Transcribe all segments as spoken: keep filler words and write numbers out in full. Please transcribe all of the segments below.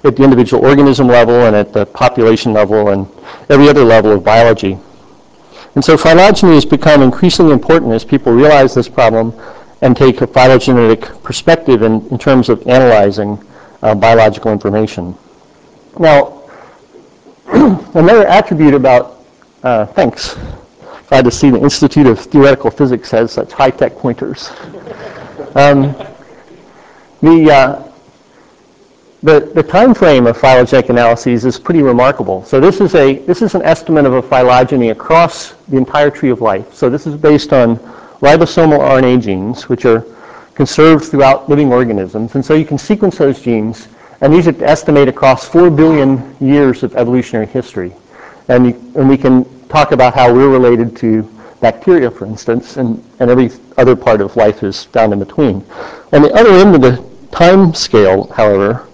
at the individual organism level and at the population level and every other level of biology. And so phylogeny has become increasingly important as people realize this problem and take a phylogenetic perspective in, in terms of analyzing uh, biological information. Now, another attribute about, uh, thanks, glad to see the Institute of Theoretical Physics has such high-tech pointers. um, the, uh, the, the time frame of phylogenetic analyses is pretty remarkable. So this is, a, this is an estimate of a phylogeny across the entire tree of life. So this is based on ribosomal R N A genes, which are conserved throughout living organisms. And so you can sequence those genes, and these are to estimate across four billion years of evolutionary history. And, you, and we can talk about how we're related to bacteria, for instance, and, and every other part of life is found in between. On the other end of the time scale, however,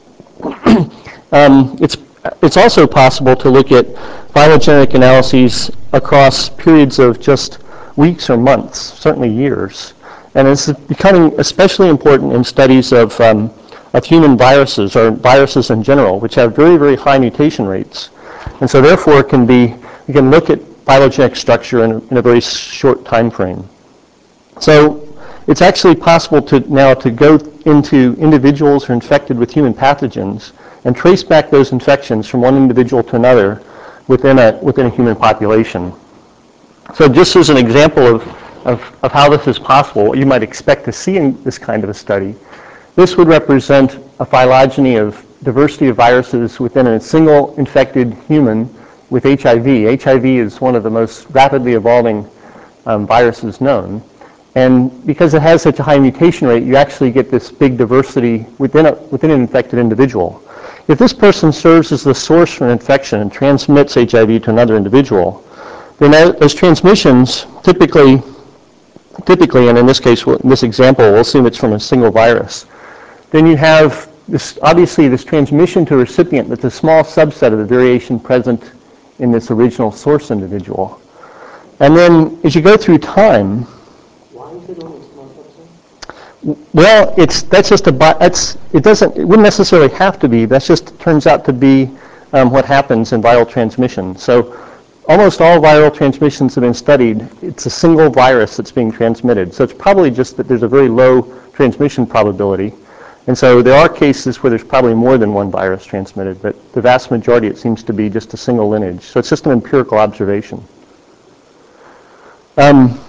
um, it's, it's also possible to look at phylogenetic analyses across periods of just weeks or months, certainly years. And it's becoming especially important in studies of, um, of human viruses, or viruses in general, which have very, very high mutation rates. And so therefore can be, you can look at phylogenetic structure in a, in a very short time frame. So it's actually possible to now to go into individuals who are infected with human pathogens and trace back those infections from one individual to another within a, within a human population. So just as an example of, of, of how this is possible, what you might expect to see in this kind of a study, this would represent a phylogeny of diversity of viruses within a single infected human with H I V. H I V is one of the most rapidly evolving um, viruses known. And because it has such a high mutation rate, you actually get this big diversity within, a, within an infected individual. If this person serves as the source for an infection and transmits H I V to another individual, then as transmissions, typically, typically, and in this case, in this example, we'll assume it's from a single virus, then you have this, obviously this transmission to a recipient that's a small subset of the variation present in this original source individual. And then as you go through time, why is it only a small subset? Well, it's that's just a that's it doesn't it wouldn't necessarily have to be. That's just turns out to be um, what happens in viral transmission. So almost all viral transmissions have been studied. It's a single virus that's being transmitted. So it's probably just that there's a very low transmission probability. And so there are cases where there's probably more than one virus transmitted, but the vast majority it seems to be just a single lineage. So it's just an empirical observation. Um,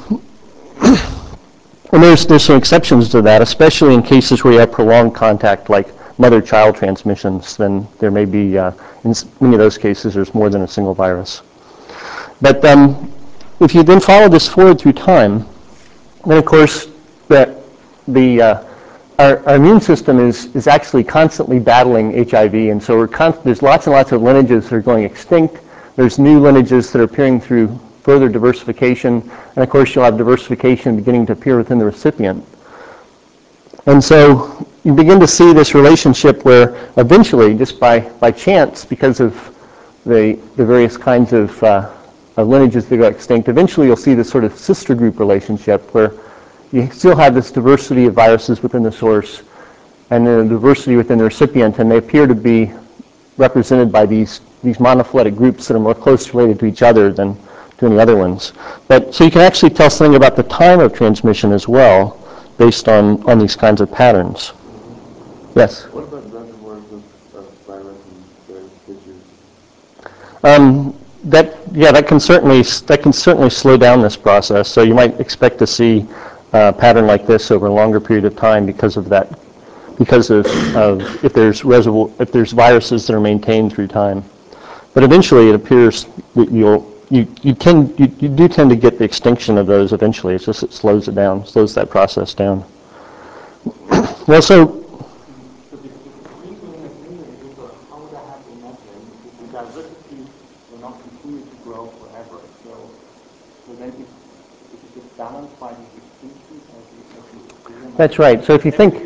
and there's, there's some exceptions to that, especially in cases where you have prolonged contact, like mother-child transmissions. Then there may be, uh, in many of those cases, there's more than a single virus. But um, if you then follow this forward through time, then of course that the uh, our, our immune system is is actually constantly battling H I V, and so we're const- there's lots and lots of lineages that are going extinct. There's new lineages that are appearing through further diversification, and of course you'll have diversification beginning to appear within the recipient. And so you begin to see this relationship where eventually, just by by chance, because of the the various kinds of uh, of lineages that go extinct, eventually you'll see this sort of sister group relationship where you still have this diversity of viruses within the source and then a diversity within the recipient, and they appear to be represented by these, these monophyletic groups that are more closely related to each other than to any other ones. But so you can actually tell something about the time of transmission as well based on, on these kinds of patterns. Yes? What about reservoirs of, of virus in various tissues? Um, That yeah, that can certainly that can certainly slow down this process. So you might expect to see a pattern like this over a longer period of time because of that, because of, of if there's reservoir if there's viruses that are maintained through time. But eventually, it appears that you'll you you tend you, you do tend to get the extinction of those eventually. It's just it slows it down, slows that process down. Well, so. That's right. So if you think,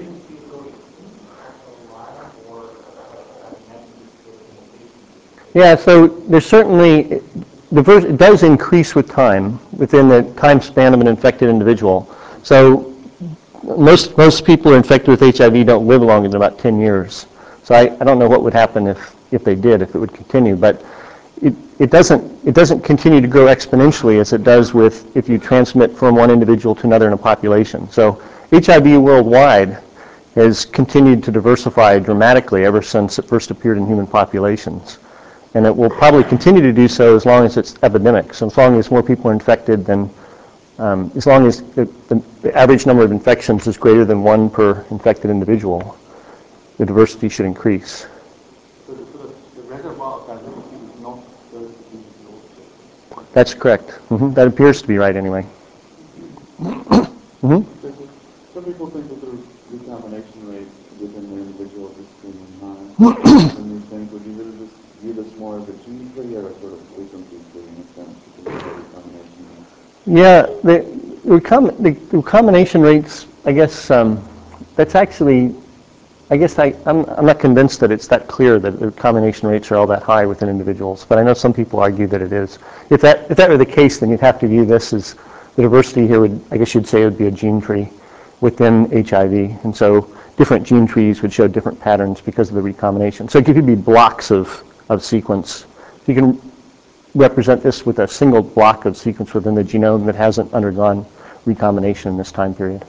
yeah, so there's certainly, diverse, it does increase with time, within the time span of an infected individual. So most most people who are infected with H I V don't live longer than about ten years. So I, I don't know what would happen if, if they did, if it would continue, but it, it doesn't it doesn't continue to grow exponentially as it does with if you transmit from one individual to another in a population. So H I V worldwide has continued to diversify dramatically ever since it first appeared in human populations. And it will probably continue to do so as long as it's epidemic. So as long as more people are infected, then um, as long as the, the, the average number of infections is greater than one per infected individual, the diversity should increase. So the, sort of, the reservoir of diversity is not those individuals. That's correct. Mm-hmm. That appears to be right anyway. Mm-hmm. Some people think that the recombination rate within the individual is extremely high. And these things, would you really just view this more as a gene tree or a sort of frequency tree in a sense? You can look at recombination rate. Yeah, the, recom- the recombination rates, I guess, um, that's actually, I guess I, I'm, I'm not convinced that it's that clear that the recombination rates are all that high within individuals, but I know some people argue that it is. If that, if that were the case, then you'd have to view this as the diversity here would, I guess you'd say it would be a gene tree within H I V, and so different gene trees would show different patterns because of the recombination. So it could be blocks of, of sequence. You can represent this with a single block of sequence within the genome that hasn't undergone recombination in this time period.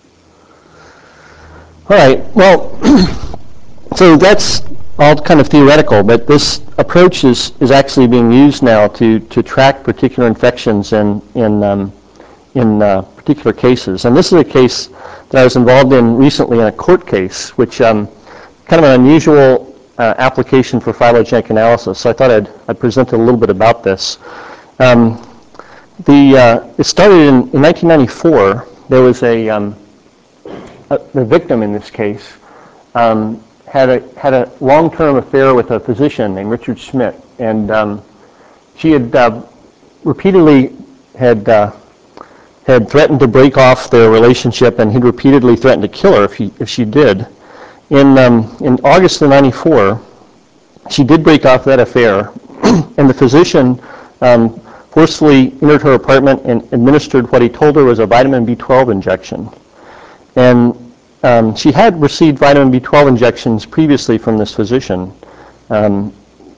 All right, well, so that's all kind of theoretical, but this approach is, is actually being used now to, to track particular infections in, in, um, in uh, particular cases. And this is a case that I was involved in recently in a court case, which um, kind of an unusual uh, application for phylogenetic analysis. So I thought I'd, I'd present a little bit about this. Um, the, uh, it started in, in nineteen ninety-four. There was a, um, a, the victim in this case um, had a had a long-term affair with a physician named Richard Schmidt, and um, she had uh, repeatedly had uh, had threatened to break off their relationship, and he'd repeatedly threatened to kill her if he if she did. In um, in August of ninety-four, she did break off that affair, and the physician um, forcefully entered her apartment and administered what he told her was a vitamin B twelve injection. And um, she had received vitamin B twelve injections previously from this physician. Um,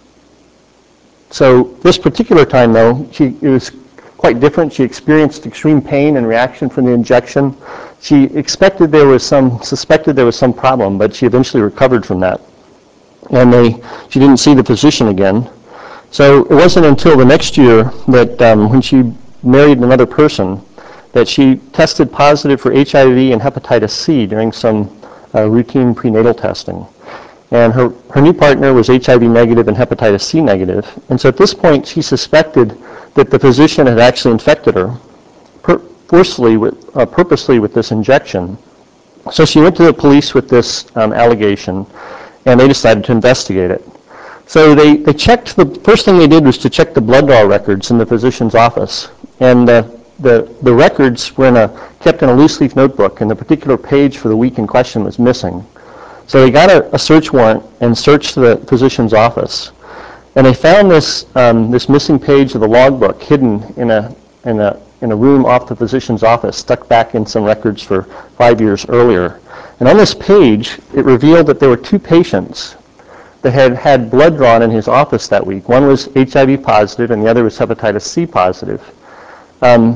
so this particular time, though, she it was quite different. She experienced extreme pain and reaction from the injection. She expected there was some, suspected there was some problem, but she eventually recovered from that. And they, she didn't see the physician again. So it wasn't until the next year that um, when she married another person that she tested positive for H I V and hepatitis C during some uh, routine prenatal testing. And her, her new partner was H I V negative and hepatitis C negative. And so at this point, she suspected that the physician had actually infected her per- forcefully, with, uh, purposely with this injection. So she went to the police with this um, allegation, and they decided to investigate it. So they, they checked, the first thing they did was to check the blood draw records in the physician's office. And uh, the, the records were in a, kept in a loose leaf notebook, and the particular page for the week in question was missing. So they got a, a search warrant and searched the physician's office. And they found this um, this missing page of the logbook hidden in a in a in a room off the physician's office, stuck back in some records for five years earlier. And on this page, it revealed that there were two patients that had had blood drawn in his office that week. One was H I V positive, and the other was hepatitis C positive. Um,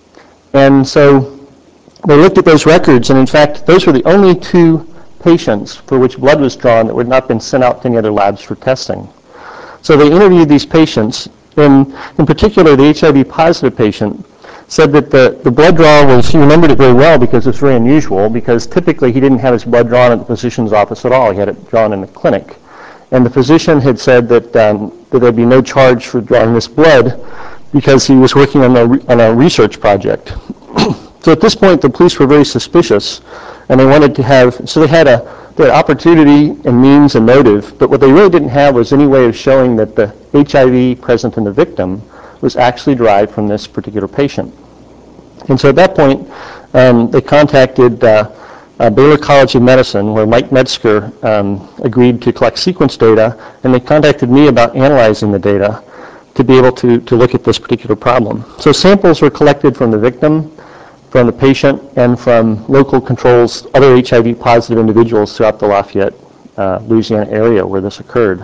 and so they looked at those records, and in fact, those were the only two patients for which blood was drawn that would not have been sent out to any other labs for testing. So they interviewed these patients, and in particular, the H I V positive patient said that the, the blood draw was, he remembered it very well because it's very unusual, because typically he didn't have his blood drawn at the physician's office at all. He had it drawn in the clinic. And the physician had said that, um, that there'd be no charge for drawing this blood because he was working on a, re- on a research project. So at this point, the police were very suspicious, and they wanted to have, so they had a they had opportunity and means and motive, but what they really didn't have was any way of showing that the H I V present in the victim was actually derived from this particular patient. And so at that point, um, they contacted uh, uh, Baylor College of Medicine, where Mike Metzger um, agreed to collect sequence data, and they contacted me about analyzing the data to be able to, to look at this particular problem. So samples were collected from the victim, from the patient, and from local controls, other H I V positive individuals throughout the Lafayette uh, Louisiana area where this occurred.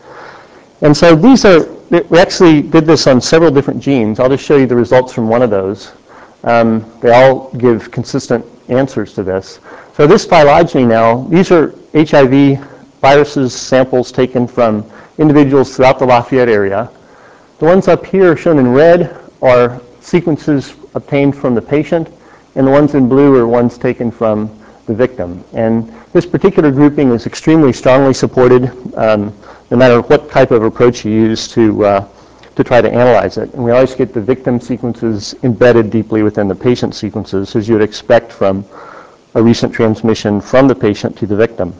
And so these are, we actually did this on several different genes. I'll just show you the results from one of those. Um, they all give consistent answers to this. So this phylogeny now, these are H I V viruses samples taken from individuals throughout the Lafayette area. The ones up here shown in red are sequences obtained from the patient, and the ones in blue are ones taken from the victim. And this particular grouping is extremely strongly supported, um, no matter what type of approach you use to, uh, to try to analyze it. And we always get the victim sequences embedded deeply within the patient sequences, as you would expect from a recent transmission from the patient to the victim.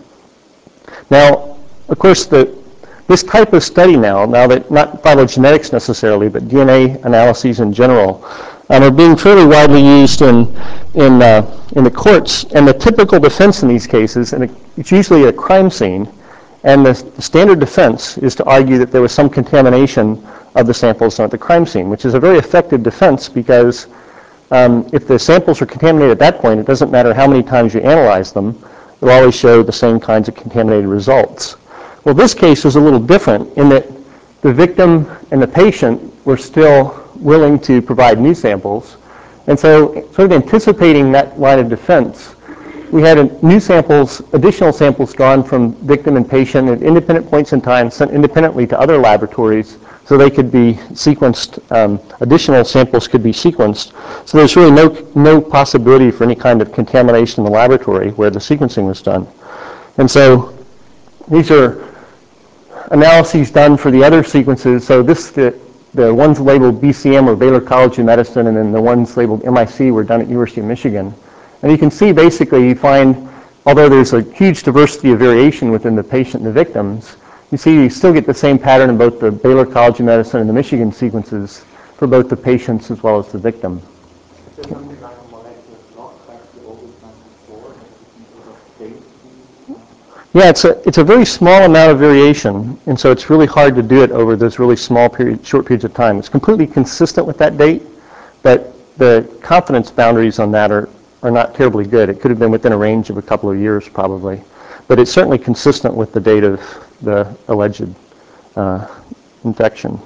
Now, of course, the, this type of study now, now that not phylogenetics necessarily, but D N A analyses in general, um, are being fairly widely used in, in, uh, in the courts. And the typical defense in these cases, and it's usually a crime scene, and the standard defense is to argue that there was some contamination of the samples at the crime scene, which is a very effective defense because um, if the samples are contaminated at that point, it doesn't matter how many times you analyze them, they'll always show the same kinds of contaminated results. Well, this case was a little different in that the victim and the patient were still willing to provide new samples. And so sort of anticipating that line of defense, we had a, new samples, additional samples drawn from victim and patient at independent points in time, sent independently to other laboratories so they could be sequenced, um, additional samples could be sequenced. So there's really no, no possibility for any kind of contamination in the laboratory where the sequencing was done. And so these are analyses done for the other sequences. So this, the, the ones labeled B C M or Baylor College of Medicine, and then the ones labeled M I C were done at University of Michigan. And you can see basically you find, although there's a huge diversity of variation within the patient and the victims, you see you still get the same pattern in both the Baylor College of Medicine and the Michigan sequences for both the patients as well as the victim. Is there something like a molecular clock, like the old ninety-four, that you can sort of date these? Yeah, it's a, it's a very small amount of variation, and so it's really hard to do it over those really small period, short periods of time. It's completely consistent with that date, but the confidence boundaries on that are, are not terribly good. It could have been within a range of a couple of years probably, but it's certainly consistent with the date of the alleged uh, infection.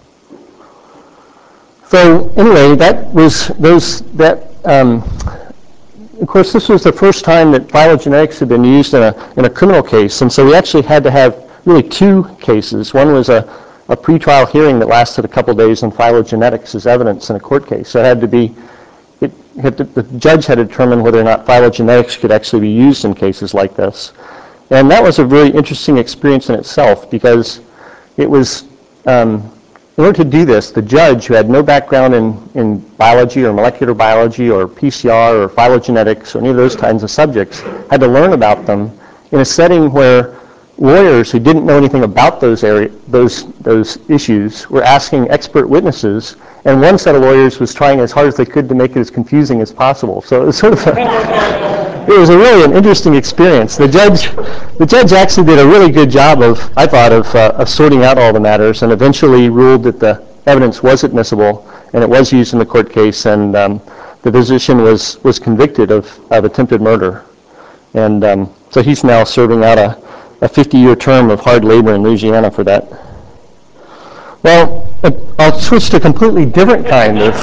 So anyway, that was those, that, um, of course, this was the first time that phylogenetics had been used in a, in a criminal case, and so we actually had to have really two cases. One was a, a pretrial hearing that lasted a couple days on phylogenetics as evidence in a court case. So it had to be, it had to, the judge had to determine whether or not phylogenetics could actually be used in cases like this. And that was a very interesting experience in itself because it was, um, in order to do this, the judge, who had no background in, in biology or molecular biology or P C R or phylogenetics or any of those kinds of subjects, had to learn about them in a setting where lawyers who didn't know anything about those area, those, those issues were asking expert witnesses, and one set of lawyers was trying as hard as they could to make it as confusing as possible. So it was sort of a, it was a really an interesting experience. The judge, the judge actually did a really good job of, I thought, of, uh, of sorting out all the matters, and eventually ruled that the evidence was admissible, and it was used in the court case, and um, the physician was, was convicted of, of attempted murder. And um, so he's now serving out a, a fifty-year term of hard labor in Louisiana for that. Well, I'll switch to a completely different kind of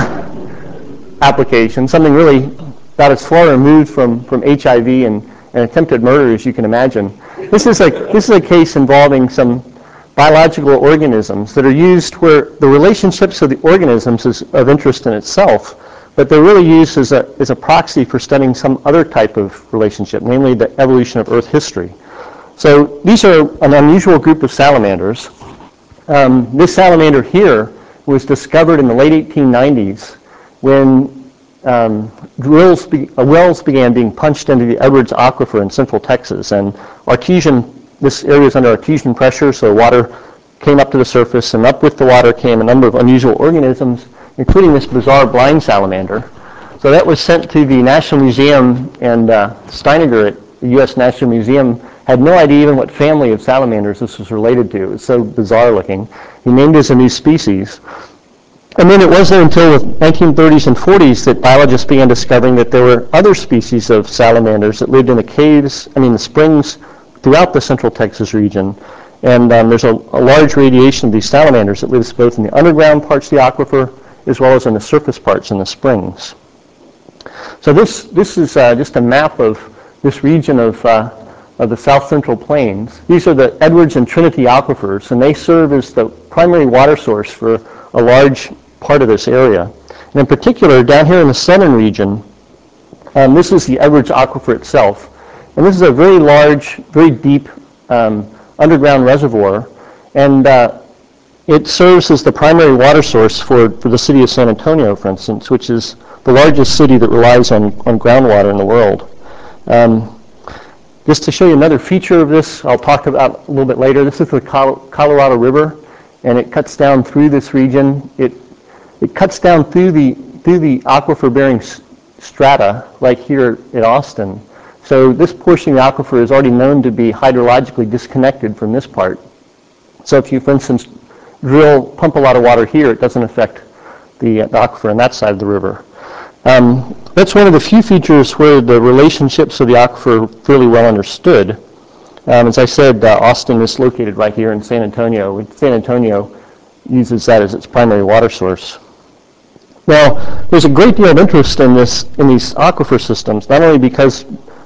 application, something really about as far removed from, from H I V and, and attempted murder as you can imagine. This is, a, this is a case involving some biological organisms that are used where the relationships of the organisms is of interest in itself, but they're really used as a, as a proxy for studying some other type of relationship, namely the evolution of Earth history. So these are an unusual group of salamanders. Um, this salamander here was discovered in the late eighteen nineties when um, drills be, uh, wells began being punched into the Edwards Aquifer in central Texas, and artesian, this area is under artesian pressure, so water came up to the surface, and up with the water came a number of unusual organisms, including this bizarre blind salamander. So that was sent to the National Museum, and uh, Steiniger at the U S National Museum had no idea even what family of salamanders this was related to. It was so bizarre looking. He named it as a new species. And then it wasn't until the nineteen thirties and forties that biologists began discovering that there were other species of salamanders that lived in the caves, I mean the springs throughout the central Texas region. And um, there's a, a large radiation of these salamanders that lives both in the underground parts of the aquifer as well as in the surface parts in the springs. So this, this is uh, just a map of this region of, uh, of the south central plains. These are the Edwards and Trinity aquifers, and they serve as the primary water source for a large part of this area. And in particular, down here in the southern region, um, this is the Edwards aquifer itself. And this is a very large, very deep um, underground reservoir, and uh, it serves as the primary water source for, for the city of San Antonio, for instance, which is the largest city that relies on, on groundwater in the world. Um, just to show you another feature of this, I'll talk about a little bit later. This is the Col- Colorado River, and it cuts down through this region. It it cuts down through the through the aquifer-bearing s- strata, like here at Austin. So this portion of the aquifer is already known to be hydrologically disconnected from this part. So if you, for instance, drill, pump a lot of water here, it doesn't affect the, uh, the aquifer on that side of the river. Um, that's one of the few features where the relationships of the aquifer are fairly well understood. Um, as I said, uh, Austin is located right here in San Antonio. San Antonio uses that as its primary water source. Now, there's a great deal of interest in this in these aquifer systems, not only because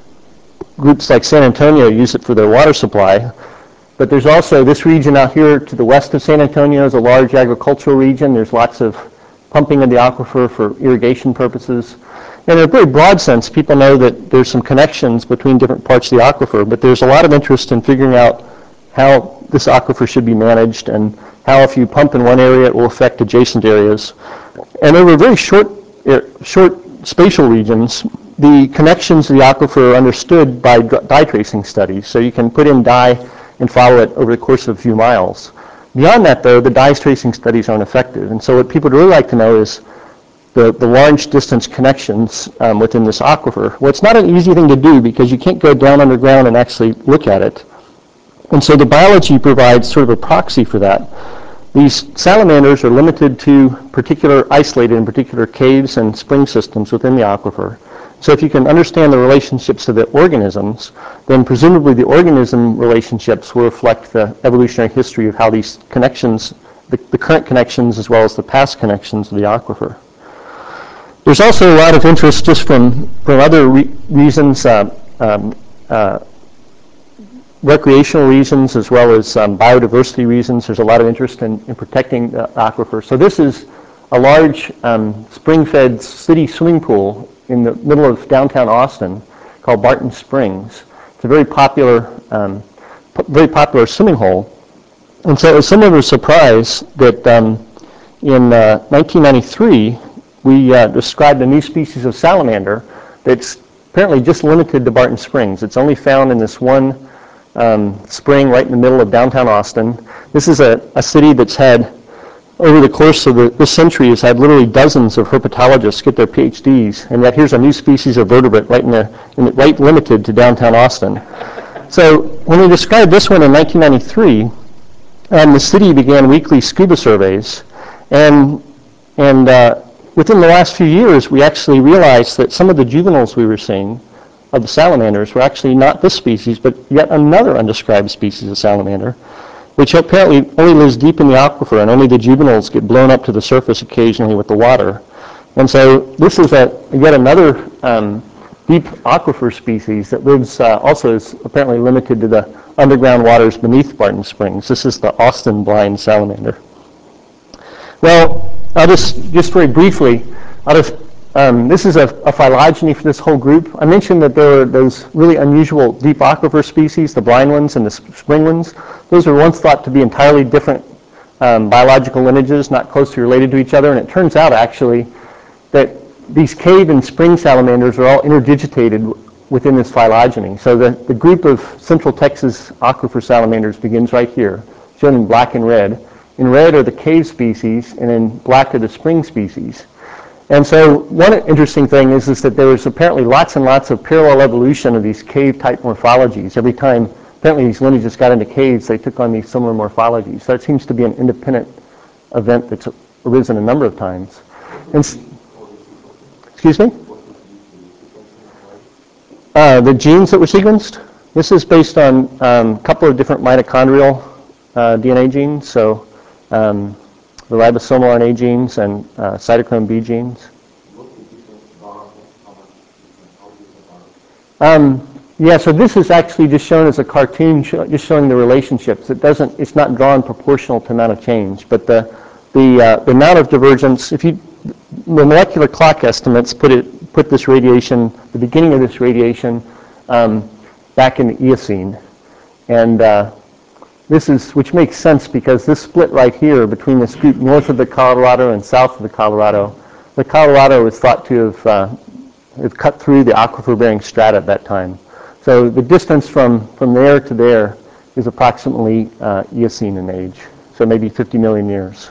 groups like San Antonio use it for their water supply, but there's also this region out here to the west of San Antonio is a large agricultural region. There's lots of pumping of the aquifer for irrigation purposes. And in a very broad sense, people know that there's some connections between different parts of the aquifer, but there's a lot of interest in figuring out how this aquifer should be managed and how if you pump in one area, it will affect adjacent areas. And over very short, short spatial regions, the connections of the aquifer are understood by dye tracing studies. So you can put in dye and follow it over the course of a few miles. Beyond that, though, the dye tracing studies aren't effective. And so what people would really like to know is the, the large distance connections um, within this aquifer. Well, it's not an easy thing to do because you can't go down underground and actually look at it. And so the biology provides sort of a proxy for that. These salamanders are limited to particular, isolated in particular caves and spring systems within the aquifer. So if you can understand the relationships of the organisms, then presumably the organism relationships will reflect the evolutionary history of how these connections, the, the current connections as well as the past connections of the aquifer. There's also a lot of interest just from, from other re- reasons, uh, um, uh, recreational reasons as well as um, biodiversity reasons. There's a lot of interest in, in protecting the aquifer. So this is a large um, spring-fed city swimming pool in the middle of downtown Austin called Barton Springs. It's a very popular, um, p- very popular swimming hole. And so it was somewhat of a surprise that um, in uh, nineteen ninety-three, we uh, described a new species of salamander that's apparently just limited to Barton Springs. It's only found in this one um, spring right in the middle of downtown Austin. This is a, a city that's had, over the course of the, this century, has had literally dozens of herpetologists get their P H Ds, and yet here's a new species of vertebrate right, in the, in the, right limited to downtown Austin. So when we described this one in nineteen ninety-three, um, the city began weekly scuba surveys, and, and uh, within the last few years, we actually realized that some of the juveniles we were seeing of the salamanders were actually not this species, but yet another undescribed species of salamander, which apparently only lives deep in the aquifer, and only the juveniles get blown up to the surface occasionally with the water. And so this is a, yet another um, deep aquifer species that lives uh, also is apparently limited to the underground waters beneath Barton Springs. This is the Austin blind salamander. Well, I'll just, just very briefly, I'll just, um, this is a, a phylogeny for this whole group. I mentioned that there are those really unusual deep aquifer species, the blind ones and the spring ones. Those were once thought to be entirely different um, biological lineages, not closely related to each other, and it turns out actually that these cave and spring salamanders are all interdigitated within this phylogeny. So the, the group of Central Texas aquifer salamanders begins right here, shown in black and red. In red are the cave species, and in black are the spring species. And so one interesting thing is, is that there was apparently lots and lots of parallel evolution of these cave-type morphologies. Every time, apparently these lineages got into caves, they took on these similar morphologies. So it seems to be an independent event that's arisen a number of times. And, excuse me? Uh, the genes that were sequenced? This is based on um, a couple of different mitochondrial uh, D N A genes, so um, the ribosomal R N A genes and uh, cytochrome B genes. Um, yeah, so this is actually just shown as a cartoon, sh just showing the relationships. It doesn't, it's not drawn proportional to amount of change, but the the, uh, the amount of divergence, if you, the molecular clock estimates put it, put this radiation, the beginning of this radiation, um, back in the Eocene, and uh, this is, which makes sense because this split right here between this group north of the Colorado and south of the Colorado, the Colorado is thought to have uh, have cut through the aquifer-bearing strata at that time. So the distance from, from there to there is approximately uh, Eocene in age, so maybe fifty million years.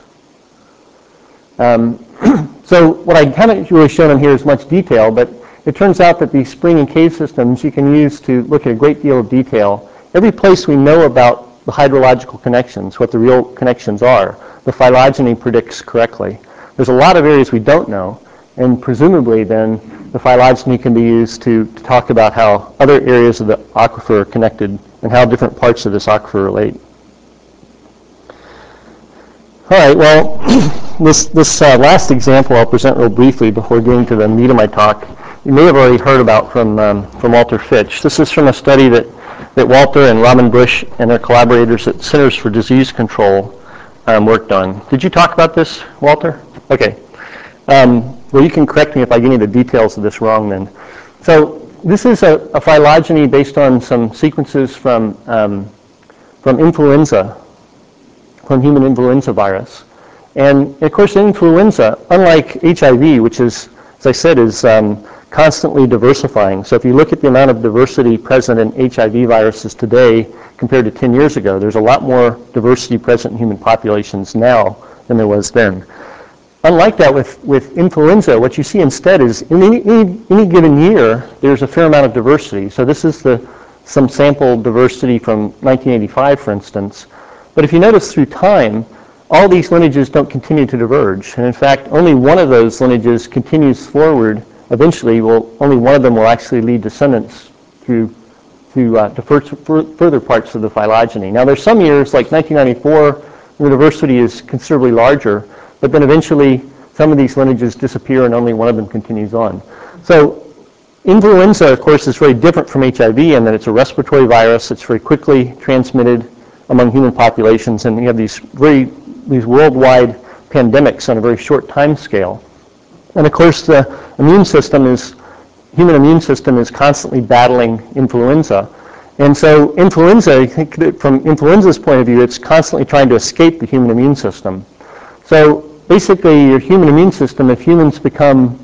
Um, so what I haven't really shown in here is much detail, but it turns out that these spring and cave systems you can use to look at a great deal of detail. Every place we know about the hydrological connections, what the real connections are, the phylogeny predicts correctly. There's a lot of areas we don't know, and presumably then the phylogeny can be used to, to talk about how other areas of the aquifer are connected and how different parts of this aquifer relate. All right, well, this, this uh, last example I'll present real briefly before getting to the meat of my talk. You may have already heard about from, um, from Walter Fitch. This is from a study that, that Walter and Robin Bush and their collaborators at Centers for Disease Control um, worked on. Did you talk about this, Walter? Okay. Um, well, you can correct me if I get any of the details of this wrong then. So this is a, a phylogeny based on some sequences from, um, from influenza, from human influenza virus. And of course, influenza, unlike H I V, which is, as I said, is um, constantly diversifying. So if you look at the amount of diversity present in H I V viruses today compared to ten years ago, there's a lot more diversity present in human populations now than there was then. Unlike that with, with influenza, what you see instead is in any, any, any given year, there's a fair amount of diversity. So this is the, some sample diversity from nineteen eighty-five, for instance. But if you notice through time, all these lineages don't continue to diverge. And in fact, only one of those lineages continues forward. Eventually, will, only one of them will actually lead descendants through, through uh, to fur further parts of the phylogeny. Now, there's some years, like nineteen ninety-four, where the diversity is considerably larger. But then eventually, some of these lineages disappear and only one of them continues on. So influenza, of course, is very different from H I V in that it's a respiratory virus. It's very quickly transmitted among human populations, and you have these very these worldwide pandemics on a very short time scale. And of course, the immune system is, human immune system is constantly battling influenza. And so influenza, I think that from influenza's point of view, it's constantly trying to escape the human immune system. So basically, your human immune system, if humans become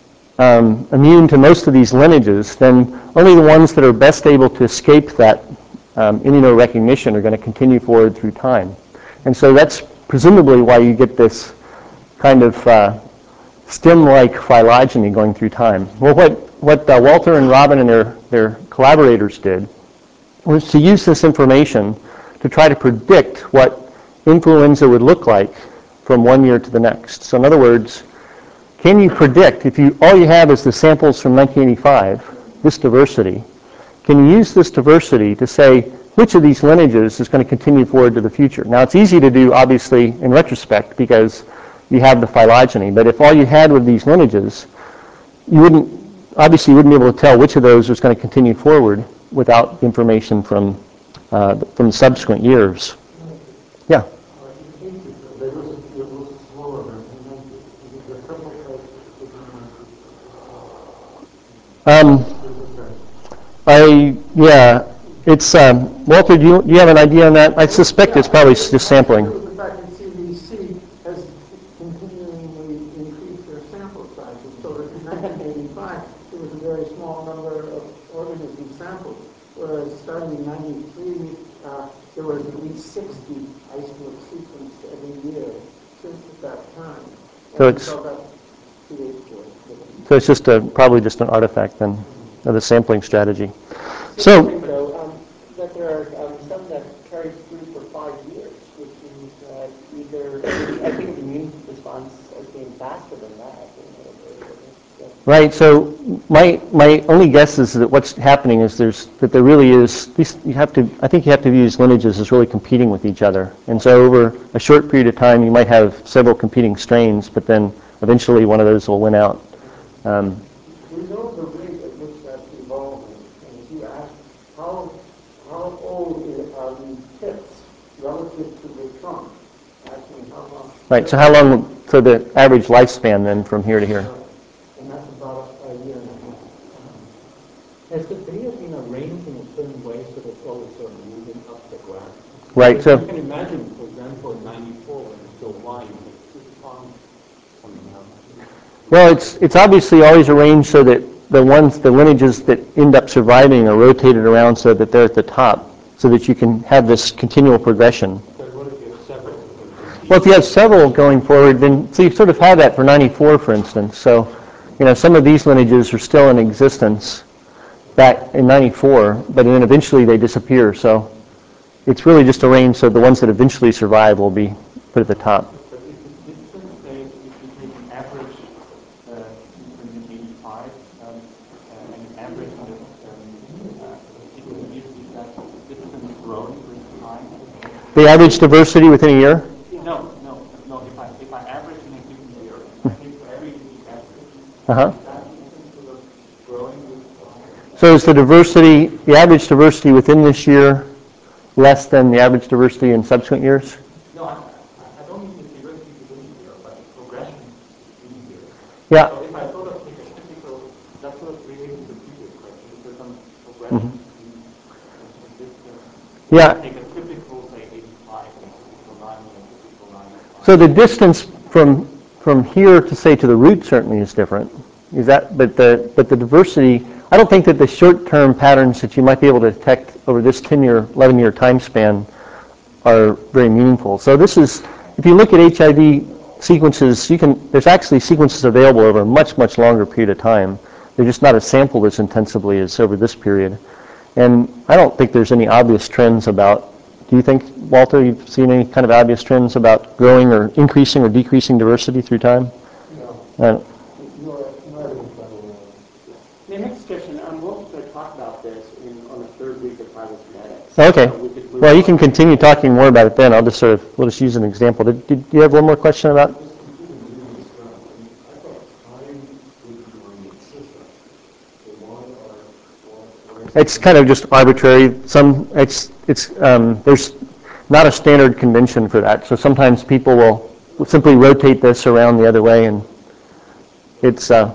um, immune to most of these lineages, then only the ones that are best able to escape that um, immunorecognition are going to continue forward through time. And so that's presumably why you get this kind of uh, stem-like phylogeny going through time. Well, what, what uh, Walter and Robin and their, their collaborators did was to use this information to try to predict what influenza would look like from one year to the next. So in other words, can you predict, if you all you have is the samples from nineteen eighty-five, this diversity, can you use this diversity to say which of these lineages is going to continue forward to the future? Now, it's easy to do, obviously, in retrospect, because you have the phylogeny. But if all you had were these lineages, you wouldn't, obviously, you wouldn't be able to tell which of those was going to continue forward without information from, uh, from subsequent years. Yeah? Um, I, yeah, it's, um, Walter, do you, do you have an idea on that? I suspect it's probably just sampling. The fact that C D C has continually increased their sample sizes, so that in nineteen eighty-five, there was a very small number of organisms sampled, whereas starting in ninety-three, uh, there was at least sixty isolate sequenced every year since at that time. So And it's, so that so it's just a, probably just an artifact then of the sampling strategy. It's So, interesting, though, um, that there are um, some that carry through for five years, which means that either, I think of the immune response as being faster than that. You know, Right, so my, my only guess is that what's happening is there's, that there really is, these, you have to, I think you have to view these lineages as really competing with each other. And so over a short period of time, you might have several competing strains, but then eventually one of those will win out. Um, We know the rate at which that's evolving. And if you ask how, how old is- are these tips relative to the trunk, asking how long. right, so how long, so the average lifespan then from here to here? And that's about a year and a half. Has the video been arranged in a certain way so that it's always sort of moving up the graph? Right, Because so- you can imagine, for example, in ninety-four when it's still lying, it's just on coming out. Well, it's, it's obviously always arranged so that the ones, the lineages that end up surviving are rotated around so that they're at the top, so that you can have this continual progression. But what if you have several? Well, if you have several going forward, then, so you sort of have that for ninety-four, for instance. So, you know, some of these lineages are still in existence back in ninety-four, but then eventually they disappear. So it's really just arranged so the ones that eventually survive will be put at the top. But if the distance, say, if you take an average uh, sequence in eighty-five um, uh, and an average on the um, uh, sequence years, is that distance growing with time? The average diversity within a year? No, no, no. If I if I average in a given year, I take every average. Uh-huh. That distance sort of growing with time. So is the diversity, the average diversity within this year less than the average diversity in subsequent years? No, I, I don't mean the diversity within the year, but the progression between years. Yeah. So if I sort of take a typical, that's sort of related to the previous question, is there some progression Mm-hmm. between some distance? Yeah. Take a typical, say, eighty-five and a typical ninety and a typical ninety-five. So the distance from from here to say to the root certainly is different. Is that? But the but the diversity. I don't think that the short-term patterns that you might be able to detect over this ten-year, eleven-year time span are very meaningful. So this is, if you look at H I V sequences, you can. There's actually sequences available over a much much longer period of time. They're just not as sampled as intensively as over this period. And I don't think there's any obvious trends about. Do you think, Walter, you've seen any kind of obvious trends about growing or increasing or decreasing diversity through time? No. Uh, Nor, nor is it The next question, I'm going to talk about this in, on the third week of phylogenetics. okay. So we could move Well, you on. can continue talking more about it then. I'll just sort of, we'll just use an example. Did, did you have one more question about? It's kind of just arbitrary. Some, it's, it's, um, there's not a standard convention for that. So sometimes people will simply rotate this around the other way, and it's, uh,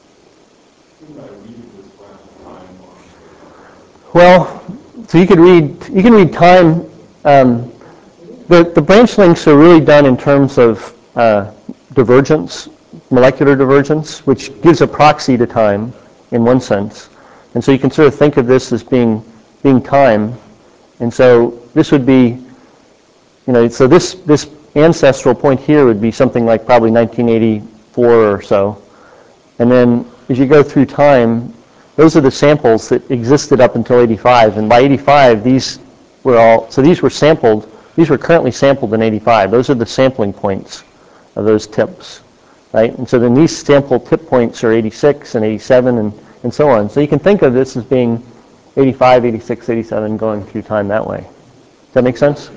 well, so you could read, you can read time. Um, the, the branch links are really done in terms of uh, divergence, molecular divergence, which gives a proxy to time in one sense. And so you can sort of think of this as being being time. And so this would be, you know, so this, this ancestral point here would be something like probably nineteen eighty-four or so. And then as you go through time, those are the samples that existed up until eighty-five. And by eighty-five, these were all, so these were sampled, these were currently sampled in eighty-five. Those are the sampling points of those tips, right? And so then these sample tip points are eighty-six and eighty-seven and, and so on. So you can think of this as being eighty-five, eighty-six, eighty-seven going through time that way. Does that make sense?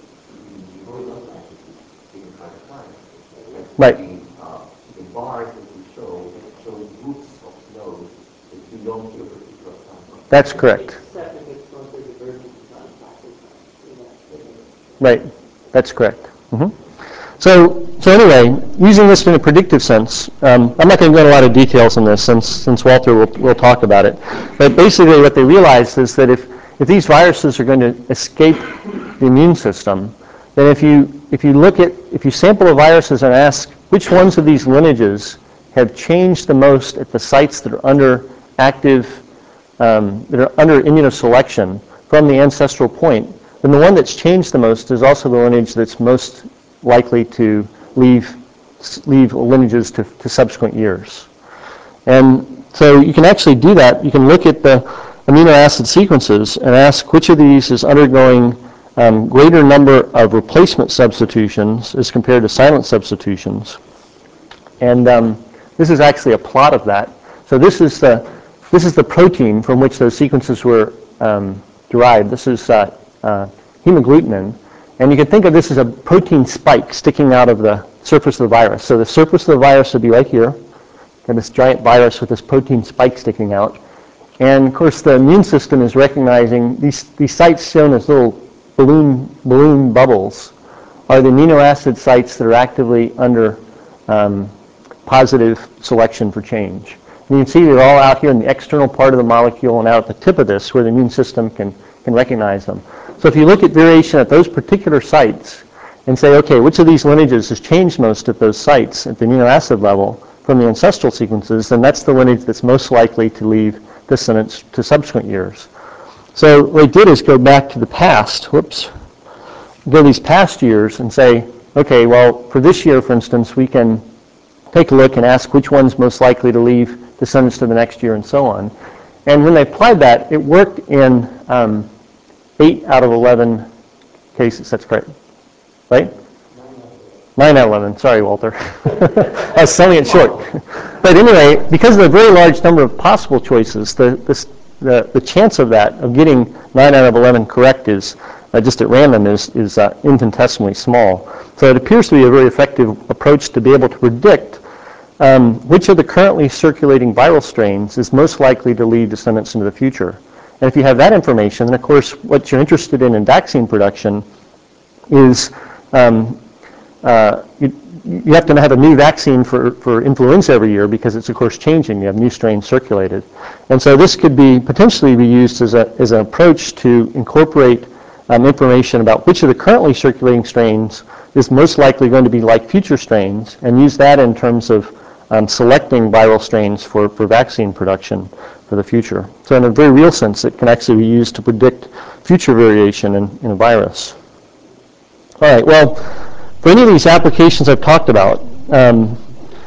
Right. The bars that we show show groups of nodes that belong to a particular time. That's correct. Except if it's mostly divergent from factor time. Right. That's correct. Mm-hmm. So, so anyway, using this in a predictive sense, um, I'm not going to go into a lot of details on this since, since Walter will, will talk about it. But basically what they realized is that if, if these viruses are going to escape the immune system, then if you, if you look at, if you sample the viruses and ask which ones of these lineages have changed the most at the sites that are under active, um, that are under immunoselection from the ancestral point, then the one that's changed the most is also the lineage that's most likely to leave leave lineages to, to subsequent years. And so you can actually do that. You can look at the amino acid sequences and ask which of these is undergoing um, greater number of replacement substitutions as compared to silent substitutions. And um, This is actually a plot of that. So this is the, this is the protein from which those sequences were um, derived. This is uh, uh, hemagglutinin. And you can think of this as a protein spike sticking out of the surface of the virus. So the surface of the virus would be right here, and this giant virus with this protein spike sticking out. And of course the immune system is recognizing these, these sites shown as little balloon, balloon bubbles are the amino acid sites that are actively under um, positive selection for change. And you can see they're all out here in the external part of the molecule and out at the tip of this where the immune system can, can recognize them. So if you look at variation at those particular sites and say, okay, which of these lineages has changed most at those sites at the amino acid level from the ancestral sequences, then that's the lineage that's most likely to leave descendants to subsequent years. So what we did is go back to the past, whoops, go these past years and say, okay, well, for this year, for instance, we can take a look and ask which one's most likely to leave descendants to the next year and so on. And when they applied that, it worked in um, eight out of eleven cases. That's correct, right? nine out of eleven. Sorry, Walter. I was selling it short. But anyway, because of the very large number of possible choices, the, the, the, the chance of that, of getting nine out of eleven correct is, uh, just at random, is, is uh, infinitesimally small. So it appears to be a very effective approach to be able to predict um, which of the currently circulating viral strains is most likely to lead descendants into the future. And if you have that information, then of course what you're interested in in vaccine production is um, uh, you, you have to have a new vaccine for, for influenza every year because it's of course changing. You have new strains circulated. And so this could be potentially be used as, a, as an approach to incorporate um, information about which of the currently circulating strains is most likely going to be like future strains and use that in terms of um, selecting viral strains for, for vaccine production for the future. So in a very real sense, it can actually be used to predict future variation in, in a virus. All right, well, for any of these applications I've talked about, um,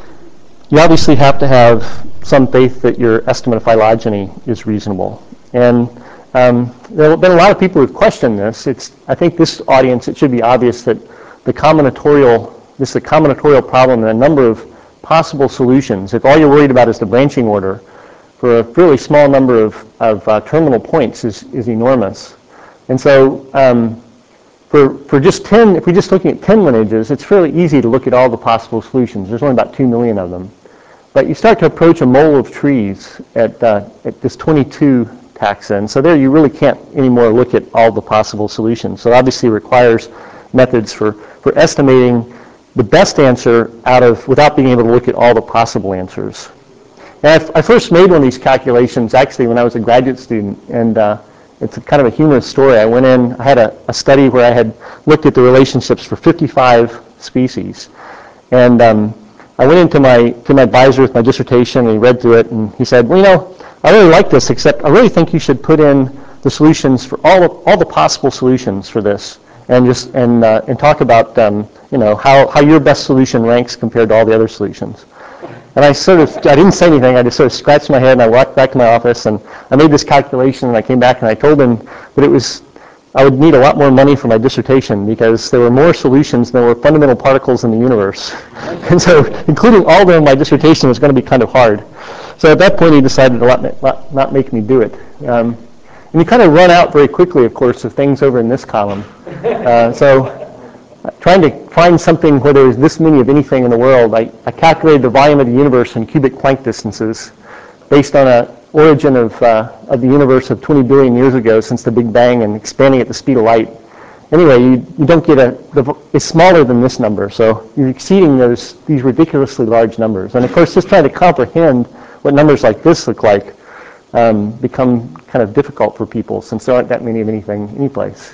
you obviously have to have some faith that your estimate of phylogeny is reasonable. And um, there have been a lot of people who've questioned this. It's, I think this audience, it should be obvious that the combinatorial, this is a combinatorial problem and a number of possible solutions. If all you're worried about is the branching order, for a fairly small number of, of uh, terminal points is, is enormous. And so um, for, for just ten, if we're just looking at ten lineages, it's fairly easy to look at all the possible solutions. There's only about two million of them. But you start to approach a mole of trees at, uh, at this twenty-two taxa, and so there you really can't anymore look at all the possible solutions. So it obviously requires methods for, for estimating the best answer out of, without being able to look at all the possible answers. And I, I first made one of these calculations actually when I was a graduate student, and uh, it's a kind of a humorous story. I went in, I had a, a study where I had looked at the relationships for fifty-five species, and um, I went into my to my advisor with my dissertation, and he read through it, and he said, well, you know, I really like this, except I really think you should put in the solutions for all of, all the possible solutions for this, and just and uh, and talk about um, you know how how your best solution ranks compared to all the other solutions. And I sort of, I didn't say anything, I just sort of scratched my head and I walked back to my office and I made this calculation and I came back and I told him that it was, I would need a lot more money for my dissertation because there were more solutions than there were fundamental particles in the universe. And so including all of them in my dissertation was going to be kind of hard. So at that point he decided to not, not, not make me do it. Um, and you kind of run out very quickly, of course, of things over in this column. Uh, so trying to find something where there's this many of anything in the world, I, I calculated the volume of the universe in cubic Planck distances based on an origin of, uh, of the universe of twenty billion years ago since the Big Bang and expanding at the speed of light. Anyway, you, you don't get a, the, it's smaller than this number, so you're exceeding those, these ridiculously large numbers. And of course, just trying to comprehend what numbers like this look like um, become kind of difficult for people since there aren't that many of anything anyplace.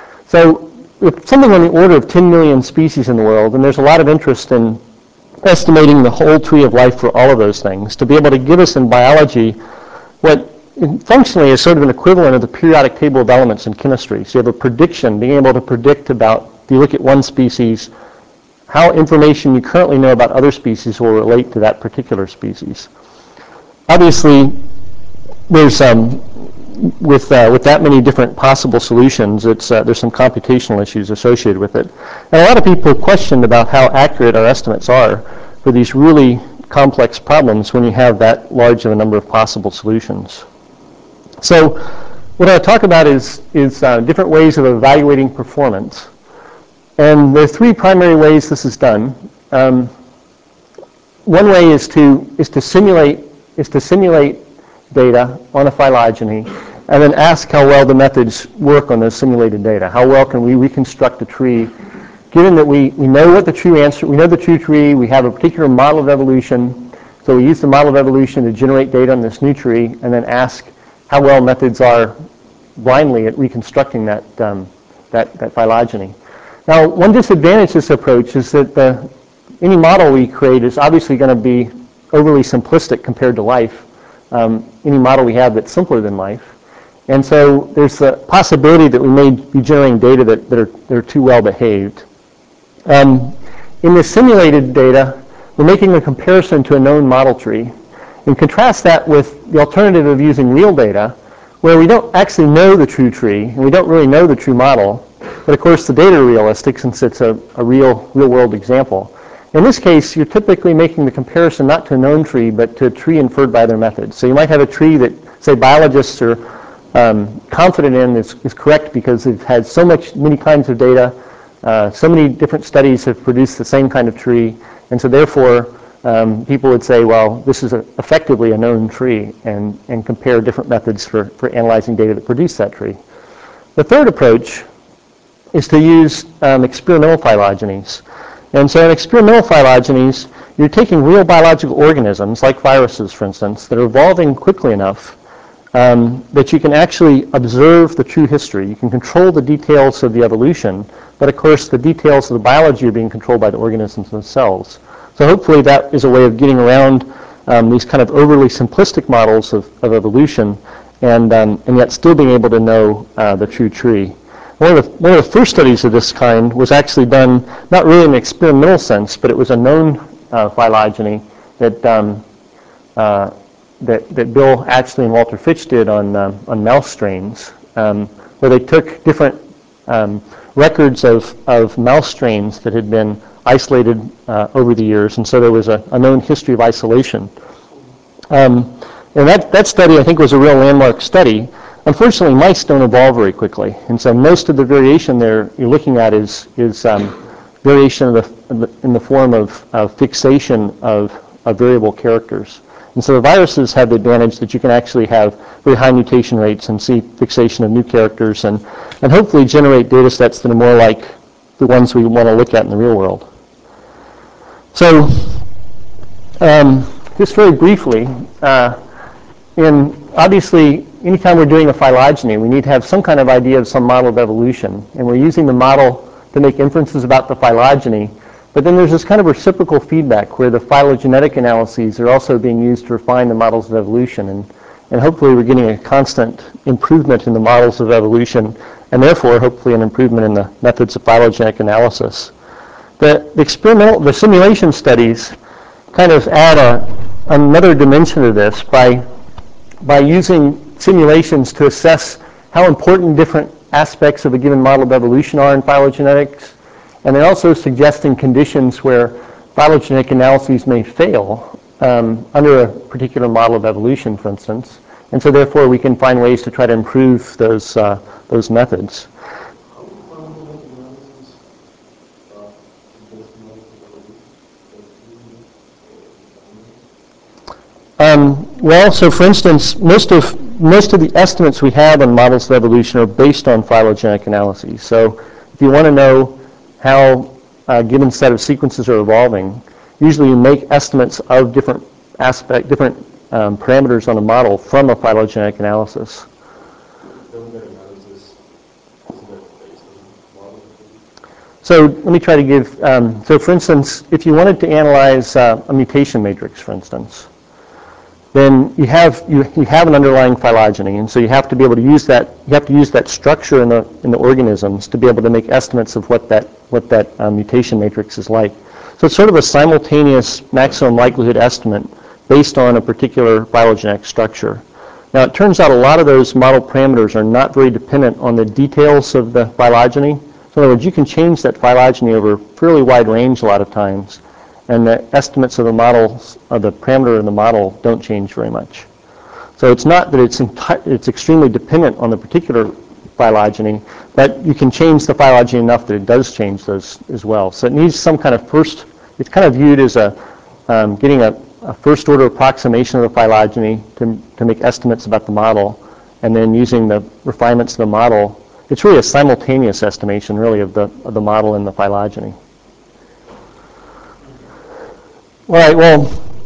So with something on the order of ten million species in the world, and there's a lot of interest in estimating the whole tree of life for all of those things, to be able to give us in biology what functionally is sort of an equivalent of the periodic table of elements in chemistry. So you have a prediction, being able to predict about, if you look at one species, how information you currently know about other species will relate to that particular species. Obviously, there's um, with uh, with that many different possible solutions, it's uh, there's some computational issues associated with it. And a lot of people have questioned about how accurate our estimates are for these really complex problems when you have that large of a number of possible solutions. So what I'll talk about is, is uh, different ways of evaluating performance. And there are three primary ways this is done. Um, one way is to, is to simulate, is to simulate data on a phylogeny and then ask how well the methods work on those simulated data. How well can we reconstruct a tree, given that we, we know what the true answer, we know the true tree, we have a particular model of evolution, so we use the model of evolution to generate data on this new tree and then ask how well methods are blindly at reconstructing that, um, that, that phylogeny. Now, one disadvantage of this approach is that the, any model we create is obviously going to be overly simplistic compared to life. Um, any model we have that's simpler than life. And so there's the possibility that we may be generating data that, that, are, that are too well behaved. Um, in the simulated data, we're making a comparison to a known model tree. And contrast that with the alternative of using real data, where we don't actually know the true tree, and we don't really know the true model. But of course, the data are realistic since it's a, a real, real-world example. In this case, you're typically making the comparison not to a known tree, but to a tree inferred by other methods. So you might have a tree that, say, biologists are um, confident in is, is correct because they've had so much, many kinds of data, uh, so many different studies have produced the same kind of tree, and so therefore um, people would say, well, this is a, effectively a known tree, and, and compare different methods for, for analyzing data that produce that tree. The third approach is to use um, experimental phylogenies. And so in experimental phylogenies, you're taking real biological organisms, like viruses, for instance, that are evolving quickly enough um, that you can actually observe the true history. You can control the details of the evolution, but of course the details of the biology are being controlled by the organisms themselves. So hopefully that is a way of getting around um, these kind of overly simplistic models of, of evolution and, um, and yet still being able to know uh, the true tree. One of, the, one of the first studies of this kind was actually done not really in an experimental sense, but it was a known uh, phylogeny that, um, uh, that, that Bill Atchley and Walter Fitch did on, um, on mouse strains, um, where they took different um, records of, of mouse strains that had been isolated uh, over the years, and so there was a, a known history of isolation. Um, and that, that study, I think, was a real landmark study. Unfortunately, mice don't evolve very quickly, and so most of the variation there you're looking at is, is um, variation of the, in the form of, of fixation of, of variable characters. And so the viruses have the advantage that you can actually have very high mutation rates and see fixation of new characters and, and hopefully generate data sets that are more like the ones we want to look at in the real world. So um, just very briefly, uh, in obviously, anytime we're doing a phylogeny, we need to have some kind of idea of some model of evolution. And we're using the model to make inferences about the phylogeny. But then there's this kind of reciprocal feedback where the phylogenetic analyses are also being used to refine the models of evolution. And, and hopefully we're getting a constant improvement in the models of evolution, and therefore hopefully an improvement in the methods of phylogenetic analysis. The, the experimental, the simulation studies kind of add a, another dimension to this by by using simulations to assess how important different aspects of a given model of evolution are in phylogenetics, and they're also suggesting conditions where phylogenetic analyses may fail um, under a particular model of evolution, for instance, and so therefore we can find ways to try to improve those, uh, those methods. Um, well, so for instance, most of most of the estimates we have on models of evolution are based on phylogenetic analyses. So if you want to know how a given set of sequences are evolving, usually you make estimates of different aspect, different um, parameters on a model from a phylogenetic analysis. So let me try to give, um, so for instance, if you wanted to analyze uh, a mutation matrix, for instance, then you have you, you have an underlying phylogeny, and so you have to be able to use that you have to use that structure in the in the organisms to be able to make estimates of what that what that um, mutation matrix is like. So it's sort of a simultaneous maximum likelihood estimate based on a particular phylogenetic structure. Now it turns out a lot of those model parameters are not very dependent on the details of the phylogeny. So in other words, you can change that phylogeny over a fairly wide range a lot of times, and the estimates of the models, of the parameter in the model, don't change very much. So it's not that it's enti- it's extremely dependent on the particular phylogeny, but you can change the phylogeny enough that it does change those as well. So it needs some kind of first, it's kind of viewed as a um, getting a, a first order approximation of the phylogeny to, to make estimates about the model, and then using the refinements of the model. It's really a simultaneous estimation, really, of the of the model and the phylogeny. All right, well,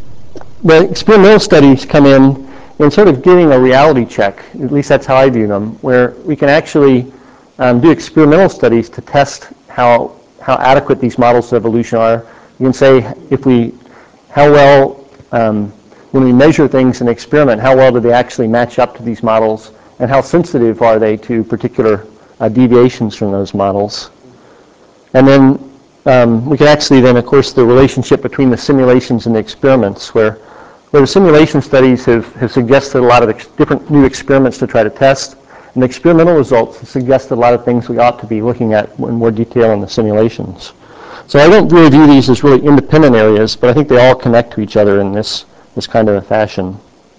the experimental studies come in and sort of giving a reality check, at least that's how I view them, where we can actually um, do experimental studies to test how how adequate these models of evolution are. You can say if we, how well, um, when we measure things in an experiment, how well do they actually match up to these models, and how sensitive are they to particular uh, deviations from those models. And then um, we can actually then, of course, the relationship between the simulations and the experiments, where where the simulation studies have, have suggested a lot of ex- different new experiments to try to test, and the experimental results have suggested a lot of things we ought to be looking at in more detail in the simulations. So I don't really view these as really independent areas, but I think they all connect to each other in this, this kind of a fashion.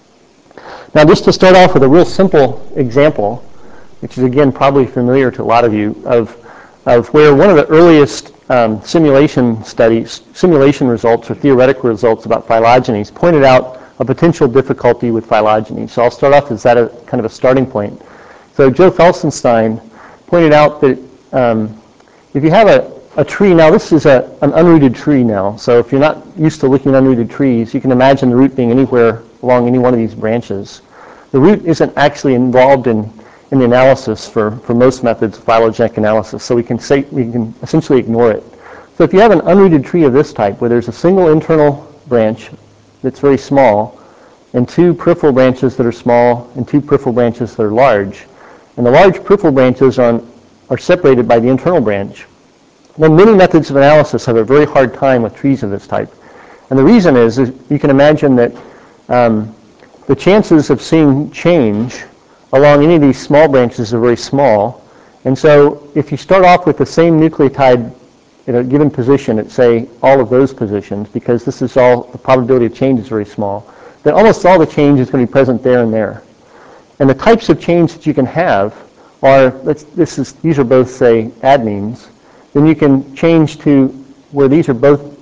Now, just to start off with a real simple example, which is again probably familiar to a lot of you, of, of where one of the earliest um, simulation studies, simulation results or theoretical results about phylogenies pointed out a potential difficulty with phylogeny. So I'll start off as that a kind of a starting point. So Joe Felsenstein pointed out that um, if you have a, a tree, now this is a, an unrooted tree now, so if you're not used to looking at unrooted trees, you can imagine the root being anywhere along any one of these branches. The root isn't actually involved in, in the analysis for, for most methods of phylogenetic analysis, so we can say we can essentially ignore it. So if you have an unrooted tree of this type, where there's a single internal branch that's very small, and two peripheral branches that are small, and two peripheral branches that are large, and the large peripheral branches are, on, are separated by the internal branch, then many methods of analysis have a very hard time with trees of this type. And the reason is, is you can imagine that um, the chances of seeing change along any of these small branches are very small. And so if you start off with the same nucleotide in a given position at, say, all of those positions, because this is all, the probability of change is very small, then almost all the change is going to be present there and there. And the types of change that you can have are, let's, this is, these are both, say, adenines. Then you can change to where these are both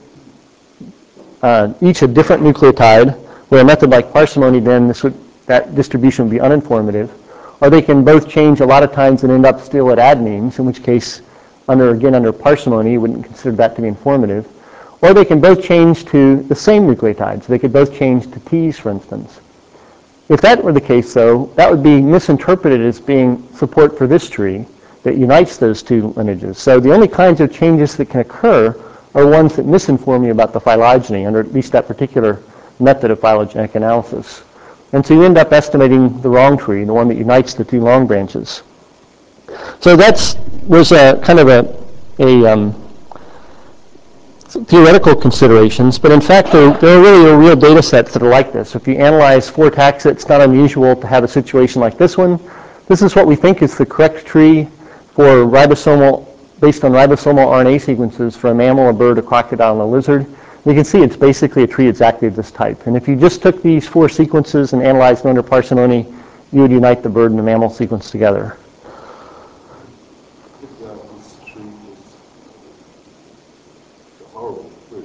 uh, each a different nucleotide, where a method like parsimony, then this would, that distribution would be uninformative. Or they can both change a lot of times and end up still at adenines, in which case, under again under parsimony, you wouldn't consider that to be informative. Or they can both change to the same nucleotide, so they could both change to T's, for instance. If that were the case, though, that would be misinterpreted as being support for this tree that unites those two lineages. So the only kinds of changes that can occur are ones that misinform you about the phylogeny, under at least that particular method of phylogenetic analysis. And so you end up estimating the wrong tree, the one that unites the two long branches. So that's was a kind of a, a um, theoretical considerations, but in fact there, there are really real data sets that are like this. If you analyze four taxa, it's not unusual to have a situation like this one. This is what we think is the correct tree for ribosomal, based on ribosomal R N A sequences for a mammal, a bird, a crocodile, and a lizard. You can see it's basically a tree exactly of this type. And if you just took these four sequences and analyzed them under parsimony, you would unite the bird and the mammal sequence together. If uh, this tree is a horrible tree,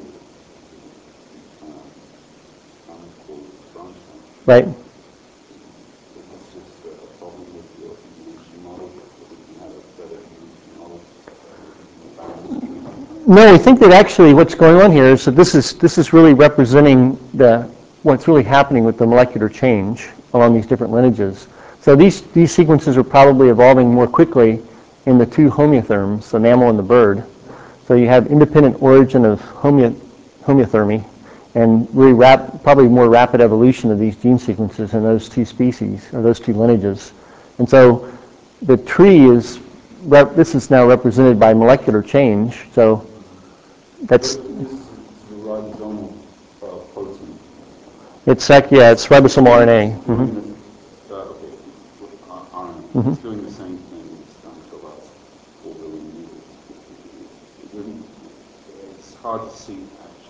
uh, unequal branching, Right? then that's just a problem with your evolution model, that we can have a better evolution model, a balanced tree. No, I think that actually what's going on here is that this is this is really representing the what's really happening with the molecular change along these different lineages. So these these sequences are probably evolving more quickly in the two homeotherms, the mammal and the bird. So you have independent origin of homeo, homeothermy, and really rap, probably more rapid evolution of these gene sequences in those two species or those two lineages. And so the tree is rep, this is now represented by molecular change. So that's This is the ribosomal uh, protein. it's like yeah, it's ribosomal R N A. It's Mm-hmm. doing this, uh, okay, with uh, R N A. Mm-hmm. It's doing the same thing it's done for the last four billion years. It wouldn't, it's hard to see actually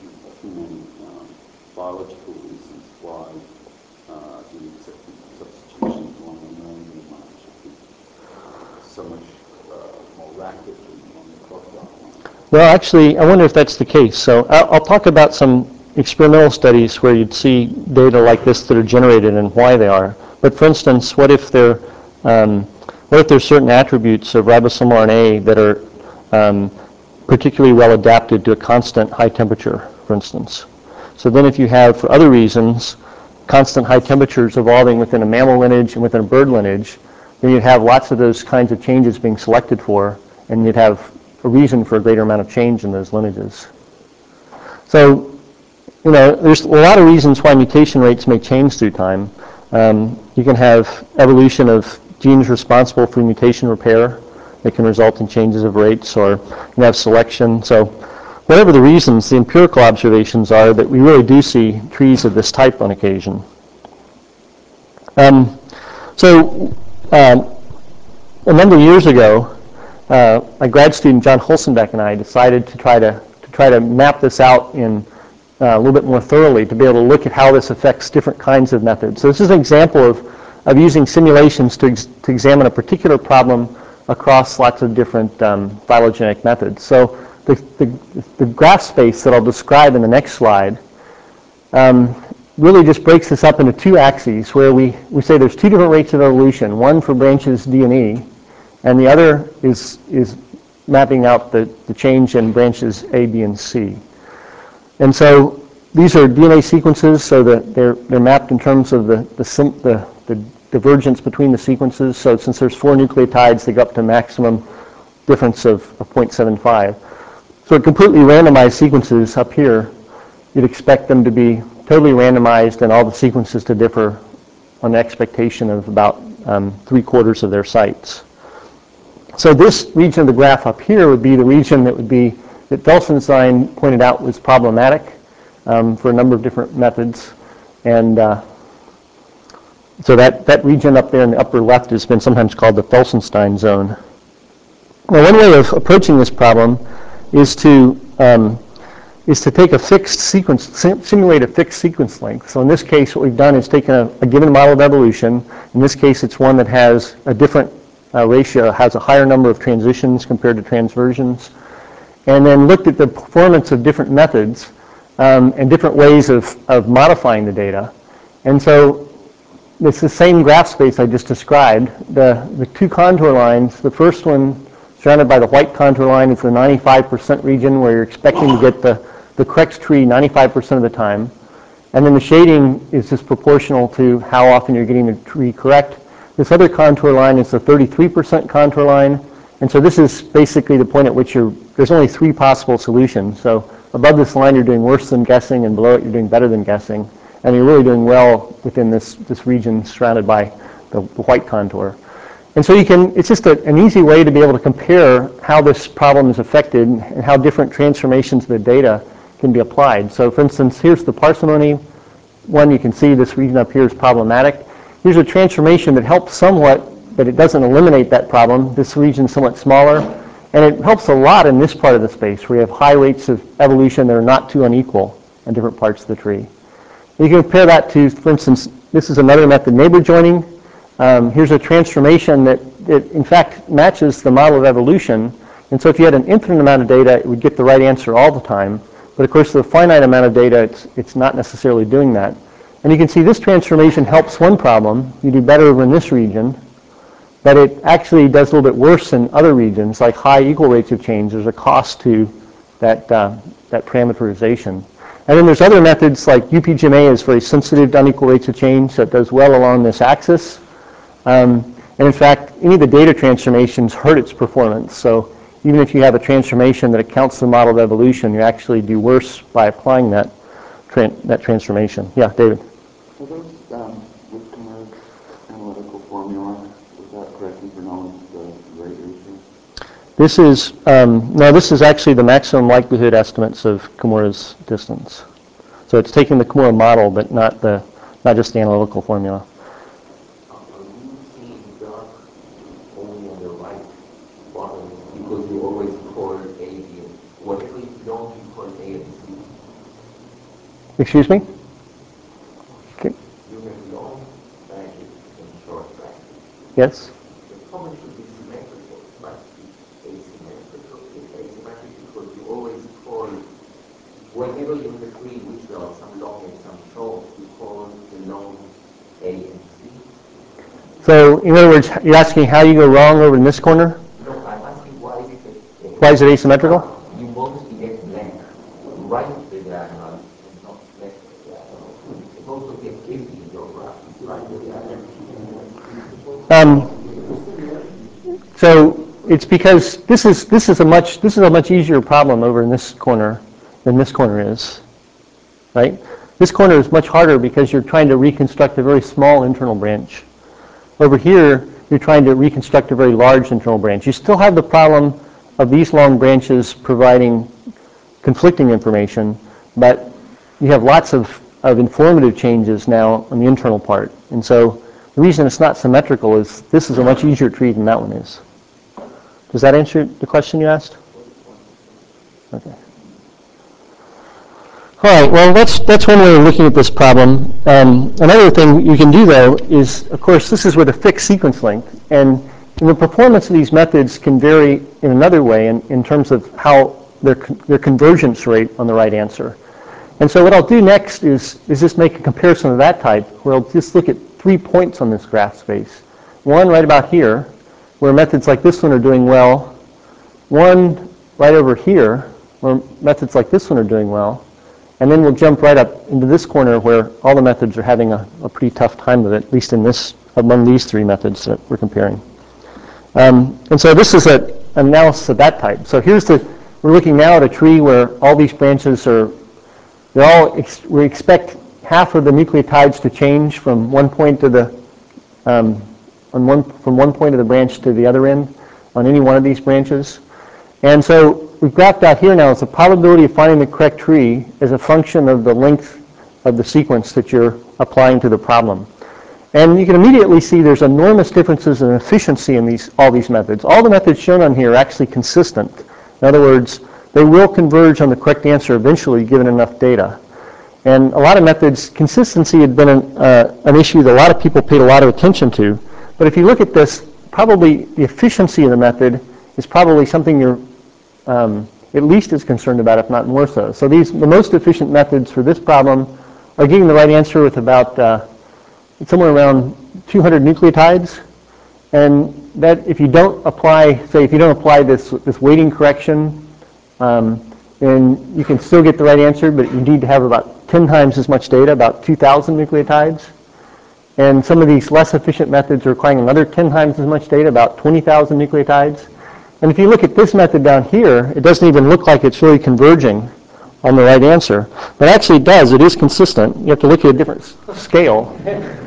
too many um, biological reasons why uh, the acceptance of substitution along the millimeter line should be so much uh, more rapidly on the crocodile line. Well, actually, I wonder if that's the case. So I'll, I'll talk about some experimental studies where you'd see data like this that are generated and why they are. But for instance, what if there, um, what if there's certain attributes of ribosomal R N A that are um, particularly well adapted to a constant high temperature, for instance? So then if you have, for other reasons, constant high temperatures evolving within a mammal lineage and within a bird lineage, then you'd have lots of those kinds of changes being selected for, and you'd have a reason for a greater amount of change in those lineages. So, you know, there's a lot of reasons why mutation rates may change through time. Um, you can have evolution of genes responsible for mutation repair that can result in changes of rates, or you can have selection. So whatever the reasons, the empirical observations are that we really do see trees of this type on occasion. Um, so um, a number of years ago, uh, my grad student John Holzenbeck and I decided to try to, to try to map this out in uh, a little bit more thoroughly to be able to look at how this affects different kinds of methods. So this is an example of, of using simulations to, ex to examine a particular problem across lots of different um, phylogenetic methods. So the, the, the graph space that I'll describe in the next slide um, really just breaks this up into two axes where we, we say there's two different rates of evolution, one for branches D and E, and the other is, is mapping out the, the change in branches A, B, and C. And so these are D N A sequences, so that they're, they're mapped in terms of the, the, sim, the, the divergence between the sequences. So since there's four nucleotides, they go up to maximum difference of, of zero point seven five. So completely randomized sequences up here, you'd expect them to be totally randomized and all the sequences to differ on the expectation of about um, three quarters of their sites. So this region of the graph up here would be the region that would be, that Felsenstein pointed out was problematic um, for a number of different methods. And uh, so that, that region up there in the upper left has been sometimes called the Felsenstein zone. Now one way of approaching this problem is to um, is to take a fixed sequence, sim simulate a fixed sequence length. So in this case, what we've done is taken a, a given model of evolution. In this case, it's one that has a different uh, ratio, has a higher number of transitions compared to transversions, and then looked at the performance of different methods um, and different ways of, of modifying the data. And so it's the same graph space I just described. The, the two contour lines, the first one surrounded by the white contour line is the ninety-five percent region where you're expecting to get the, the correct tree ninety-five percent of the time. And then the shading is just proportional to how often you're getting the tree correct. This other contour line is the thirty-three percent contour line. And so this is basically the point at which you're, there's only three possible solutions. So above this line, you're doing worse than guessing, and below it, you're doing better than guessing. And you're really doing well within this, this region surrounded by the, the white contour. And so you can, it's just a, an easy way to be able to compare how this problem is affected and how different transformations of the data can be applied. So for instance, here's the parsimony one. You can see this region up here is problematic. Here's a transformation that helps somewhat, but it doesn't eliminate that problem. This region is somewhat smaller. And it helps a lot in this part of the space where you have high rates of evolution that are not too unequal in different parts of the tree. You can compare that to, for instance, this is another method, neighbor joining. Um, here's a transformation that, that in fact matches the model of evolution. And so if you had an infinite amount of data, it would get the right answer all the time. But of course, with a finite amount of data, it's, it's not necessarily doing that. And you can see this transformation helps one problem. You do better over in this region. But it actually does a little bit worse in other regions, like high equal rates of change. There's a cost to that, uh, that parameterization. And then there's other methods like U P G M A is very sensitive to unequal rates of change, so it does well along this axis. Um, and in fact, any of the data transformations hurt its performance. So even if you have a transformation that accounts for the model of evolution, you actually do worse by applying that, tra that transformation. Yeah, David? Are those um, with Kumara's analytical formula, was that correctly for knowing the rate ratio? This is, um, no, this is actually the maximum likelihood estimates of Kimura's distance. So it's taking the Kimura model, but not the, not just the analytical formula. Are you seeing dark only on the right bottom because you always record A, B, and what if you don't record A and C? Excuse me? Okay. You have long branches and short branches. Yes? The problem should be symmetrical, but it's asymmetrical. It's asymmetrical because you always call, whenever you have a tree which there are some long and some short, you call the long A and C. So, in other words, you're asking how you go wrong over in this corner? No, I'm asking why is it a, a Why is it asymmetrical? You mostly get length right of the diagonal and not left of the diagonal. You also get fifty in your graph, right of the diagonal. Um, so it's because this is this is a much this is a much easier problem over in this corner than this corner is, right? This corner is much harder because you're trying to reconstruct a very small internal branch. Over here, you're trying to reconstruct a very large internal branch. You still have the problem of these long branches providing conflicting information, but you have lots of, of informative changes now on the internal part. And so the reason it's not symmetrical is this is a much easier tree than that one is. Does that answer the question you asked? Okay. All right, well, that's, that's one way of looking at this problem. Um, another thing you can do, though, is, of course, this is with a fixed sequence length. And, and the performance of these methods can vary in another way in, in terms of how their, their convergence rate on the right answer. And so what I'll do next is, is just make a comparison of that type, where I'll just look at three points on this graph space. One right about here, where methods like this one are doing well. One right over here, where methods like this one are doing well. And then we'll jump right up into this corner where all the methods are having a, a pretty tough time with it, at least in this, among these three methods that we're comparing. Um, and so this is a, an analysis of that type. So here's the, we're looking now at a tree where all these branches are, they're all, ex, we expect half of the nucleotides to change from one point to the, um, on one, from one point of the branch to the other end on any one of these branches. And so we've graphed out here now is the probability of finding the correct tree as a function of the length of the sequence that you're applying to the problem. And you can immediately see there's enormous differences in efficiency in these, all these methods. All the methods shown on here are actually consistent. In other words, they will converge on the correct answer eventually given enough data. And a lot of methods, consistency had been an, uh, an issue that a lot of people paid a lot of attention to. But if you look at this, probably the efficiency of the method is probably something you're um, at least as concerned about, if not more so. So these, the most efficient methods for this problem are getting the right answer with about uh, somewhere around two hundred nucleotides. And that if you don't apply, say if you don't apply this, this weighting correction, um, then you can still get the right answer, but you need to have about ten times as much data, about two thousand nucleotides. And some of these less efficient methods are requiring another ten times as much data, about twenty thousand nucleotides. And if you look at this method down here, it doesn't even look like it's really converging on the right answer. But actually it does. It is consistent. You have to look at a different scale.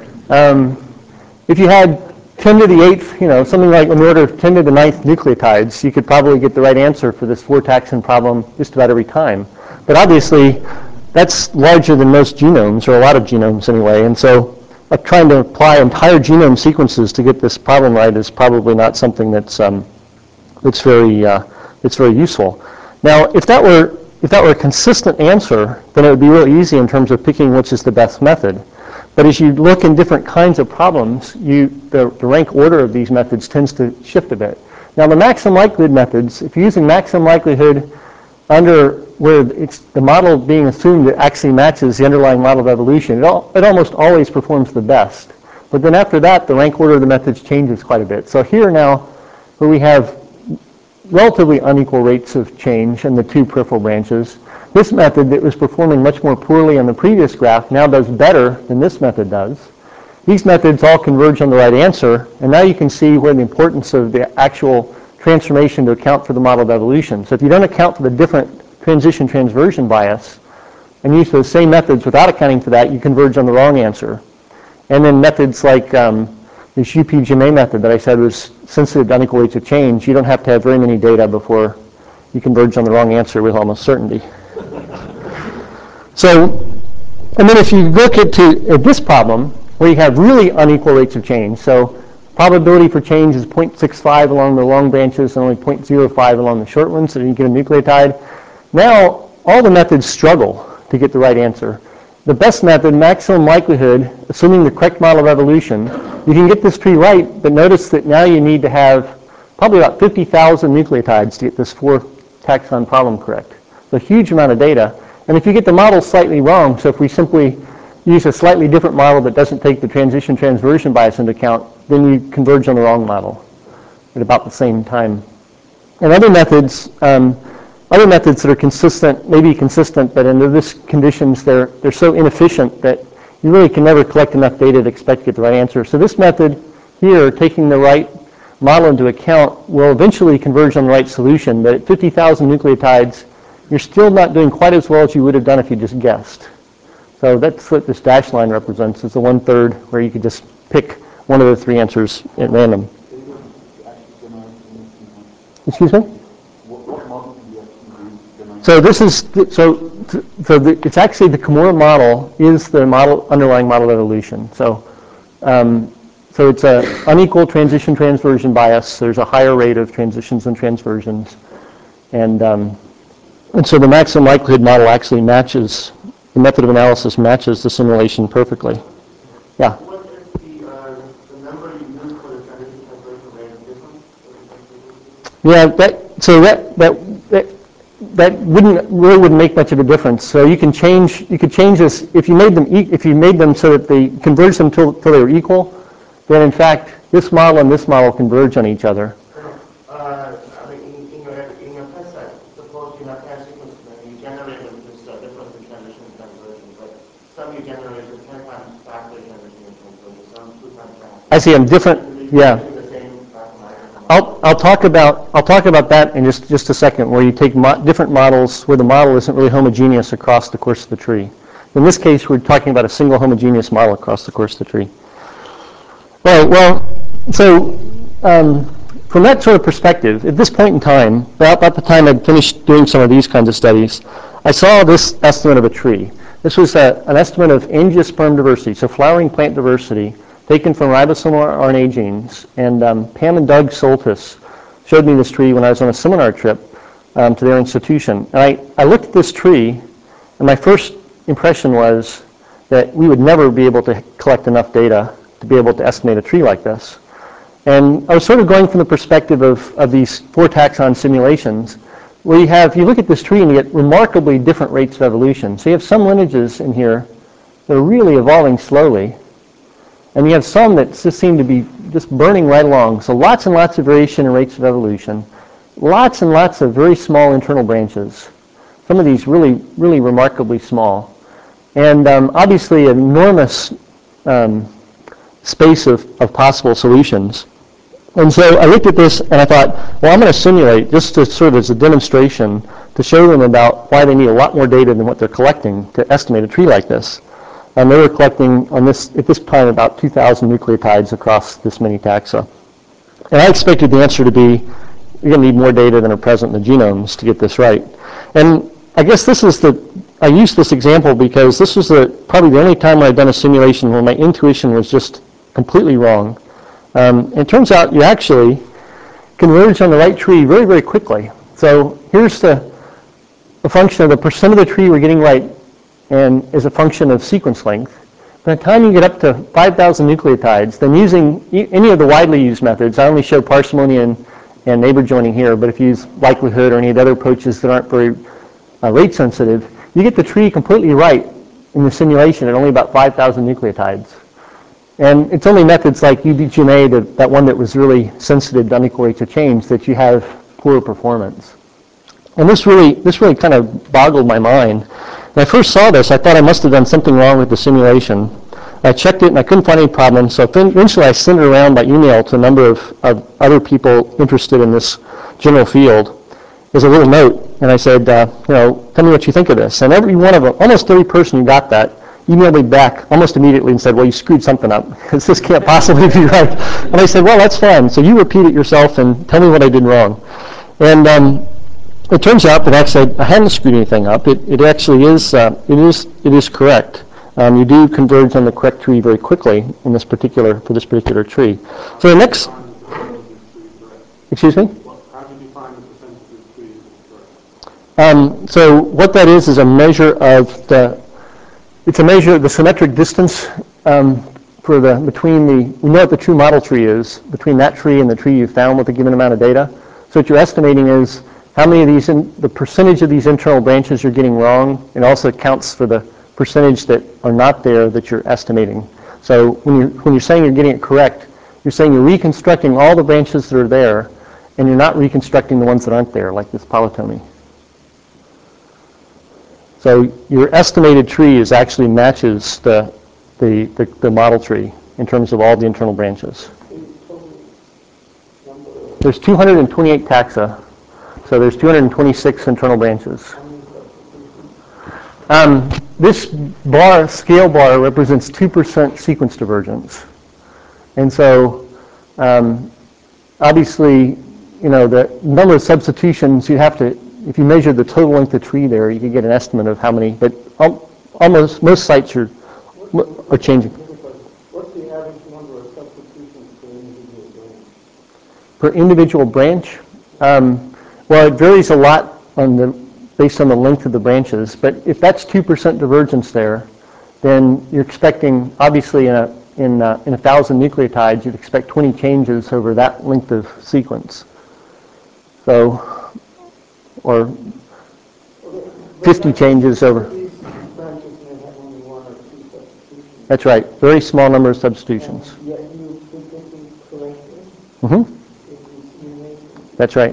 Um, if you had ten to the eighth, you know, something like in the order of ten to the ninth nucleotides, you could probably get the right answer for this four-taxon problem just about every time. But obviously, that's larger than most genomes, or a lot of genomes anyway. And so uh, trying to apply entire genome sequences to get this problem right is probably not something that's um, It's very, uh, it's very useful. Now, if that were if that were a consistent answer, then it would be really easy in terms of picking which is the best method. But as you look in different kinds of problems, you the, the rank order of these methods tends to shift a bit. Now, the maximum likelihood methods, if you're using maximum likelihood under where it's the model being assumed that actually matches the underlying model of evolution, it, all, it almost always performs the best. But then after that, the rank order of the methods changes quite a bit. So here now, where we have relatively unequal rates of change in the two peripheral branches. This method that was performing much more poorly on the previous graph now does better than this method does. These methods all converge on the right answer, and now you can see where the importance of the actual transformation to account for the model of evolution. So if you don't account for the different transition transversion bias and use those same methods without accounting for that, you converge on the wrong answer. And then methods like um, this U P G M A method that I said was sensitive to unequal rates of change, you don't have to have very many data before you converge on the wrong answer with almost certainty. So, and then if you look at, to, at this problem, where you have really unequal rates of change, so probability for change is zero point six five along the long branches and only zero point zero five along the short ones, so you get a nucleotide. Now, all the methods struggle to get the right answer. the best method, maximum likelihood, assuming the correct model of evolution, you can get this tree right, but notice that now you need to have probably about fifty thousand nucleotides to get this four taxon problem correct. So a huge amount of data. And if you get the model slightly wrong, so if we simply use a slightly different model that doesn't take the transition transversion bias into account, then you converge on the wrong model at about the same time. And other methods, um, other methods that are consistent, maybe consistent, but under this conditions, they're, they're so inefficient that you really can never collect enough data to expect to get the right answer. So this method here, taking the right model into account, will eventually converge on the right solution, but at fifty thousand nucleotides, you're still not doing quite as well as you would have done if you just guessed. So that's what this dashed line represents. It's the one-third where you could just pick one of the three answers at random. Excuse me? So this is, so, so the, it's actually the Kimura model is the model, underlying model of evolution. So, um, so it's an unequal transition transversion bias. There's a higher rate of transitions and transversions. And, um, and so the maximum likelihood model actually matches, the method of analysis matches the simulation perfectly. Yeah? What if the, uh, the number you use for the transition transversion rate is different? Yeah, that, so that, that, that, that wouldn't, really wouldn't make much of a difference. So you can change, you could change this, if you made them, e- if you made them so that they converge them till, till they were equal, then in fact, this model and this model converge on each other. Uh, I mean, in, in your, in your test set, suppose you have ten sequences and you generate them with this uh, difference in transition and transversion, but some you generate with ten times faster transition and transversion, some two times faster. I see them different, yeah. I'll, I'll talk about I'll talk about that in just, just a second, where you take mo- different models where the model isn't really homogeneous across the course of the tree. In this case, we're talking about a single homogeneous model across the course of the tree. All right, well, so um, from that sort of perspective, at this point in time, about, about the time I'd finished doing some of these kinds of studies, I saw this estimate of a tree. This was a, an estimate of angiosperm diversity, so flowering plant diversity, taken from ribosomal R N A genes. And um, Pam and Doug Soltis showed me this tree when I was on a seminar trip um, to their institution. And I, I looked at this tree, and my first impression was that we would never be able to collect enough data to be able to estimate a tree like this. And I was sort of going from the perspective of, of these four taxon simulations, where you have, you look at this tree and you get remarkably different rates of evolution. So you have some lineages in here that are really evolving slowly, and you have some that just seem to be just burning right along. So lots and lots of variation in rates of evolution, lots and lots of very small internal branches. Some of these really, really remarkably small. And um, obviously an enormous um, space of, of possible solutions. And so I looked at this and I thought, well, I'm going to simulate, just to sort of as a demonstration, to show them about why they need a lot more data than what they're collecting to estimate a tree like this. And they were collecting on this at this time about two thousand nucleotides across this many taxa. And I expected the answer to be, you're going to need more data than are present in the genomes to get this right. And I guess this is the, I used this example because this was the, probably the only time I'd done a simulation where my intuition was just completely wrong. Um, and it turns out you actually converge on the right tree very, very quickly. So here's the, the function of the percent of the tree we're getting right, and is a function of sequence length. By the time you get up to five thousand nucleotides, then using any of the widely used methods, I only show parsimony and, and neighbor joining here, but if you use likelihood or any of the other approaches that aren't very uh, rate sensitive, you get the tree completely right in the simulation at only about five thousand nucleotides. And it's only methods like U D G N A, that, that one that was really sensitive to unequal rates of change, that you have poorer performance. And this really, this really kind of boggled my mind. When I first saw this, I thought I must have done something wrong with the simulation. I checked it and I couldn't find any problems, so eventually I sent it around by email to a number of, of other people interested in this general field. There's a little note, and I said, uh, you know, tell me what you think of this. And every one of them, almost every person who got that, emailed me back almost immediately and said, well, you screwed something up, because this can't possibly be right. And I said, well, that's fine. So you repeat it yourself and tell me what I did wrong. And um, it turns out that actually I hadn't screwed anything up. It, it actually is, uh, it is, it is correct. Um, you do converge on the correct tree very quickly in this particular, for this particular tree. So the next, excuse me? How did you find the percentage of the tree is correct? Um, so what that is is a measure of the it's a measure, the symmetric distance um, for the, between the, we know what the true model tree is, between that tree and the tree you found with a given amount of data. So what you're estimating is how many of these, in, the percentage of these internal branches you're getting wrong. It also counts for the percentage that are not there that you're estimating. So when you're, when you're saying you're getting it correct, you're saying you're reconstructing all the branches that are there, and you're not reconstructing the ones that aren't there, like this polytomy. So your estimated tree is actually matches the, the, the, the model tree in terms of all the internal branches. There's two hundred twenty-eight taxa, so there's two hundred twenty-six internal branches. Um, this bar, scale bar, represents two percent sequence divergence. And so, um, obviously, you know, the number of substitutions you have to, if you measure the total length of tree there, you can get an estimate of how many, but al almost, most sites are, are changing. What's the average number of substitutions per individual branch? Per individual branch? Um, well, it varies a lot on the, based on the length of the branches, but if that's two percent divergence there, then you're expecting, obviously in a, in a, in a thousand nucleotides, you'd expect twenty changes over that length of sequence. So, or fifty changes over. These branches may have only one or two substitutions. That's right, very small number of substitutions. And yet you predict them correctly Mm-hmm. if you simulate. That's right.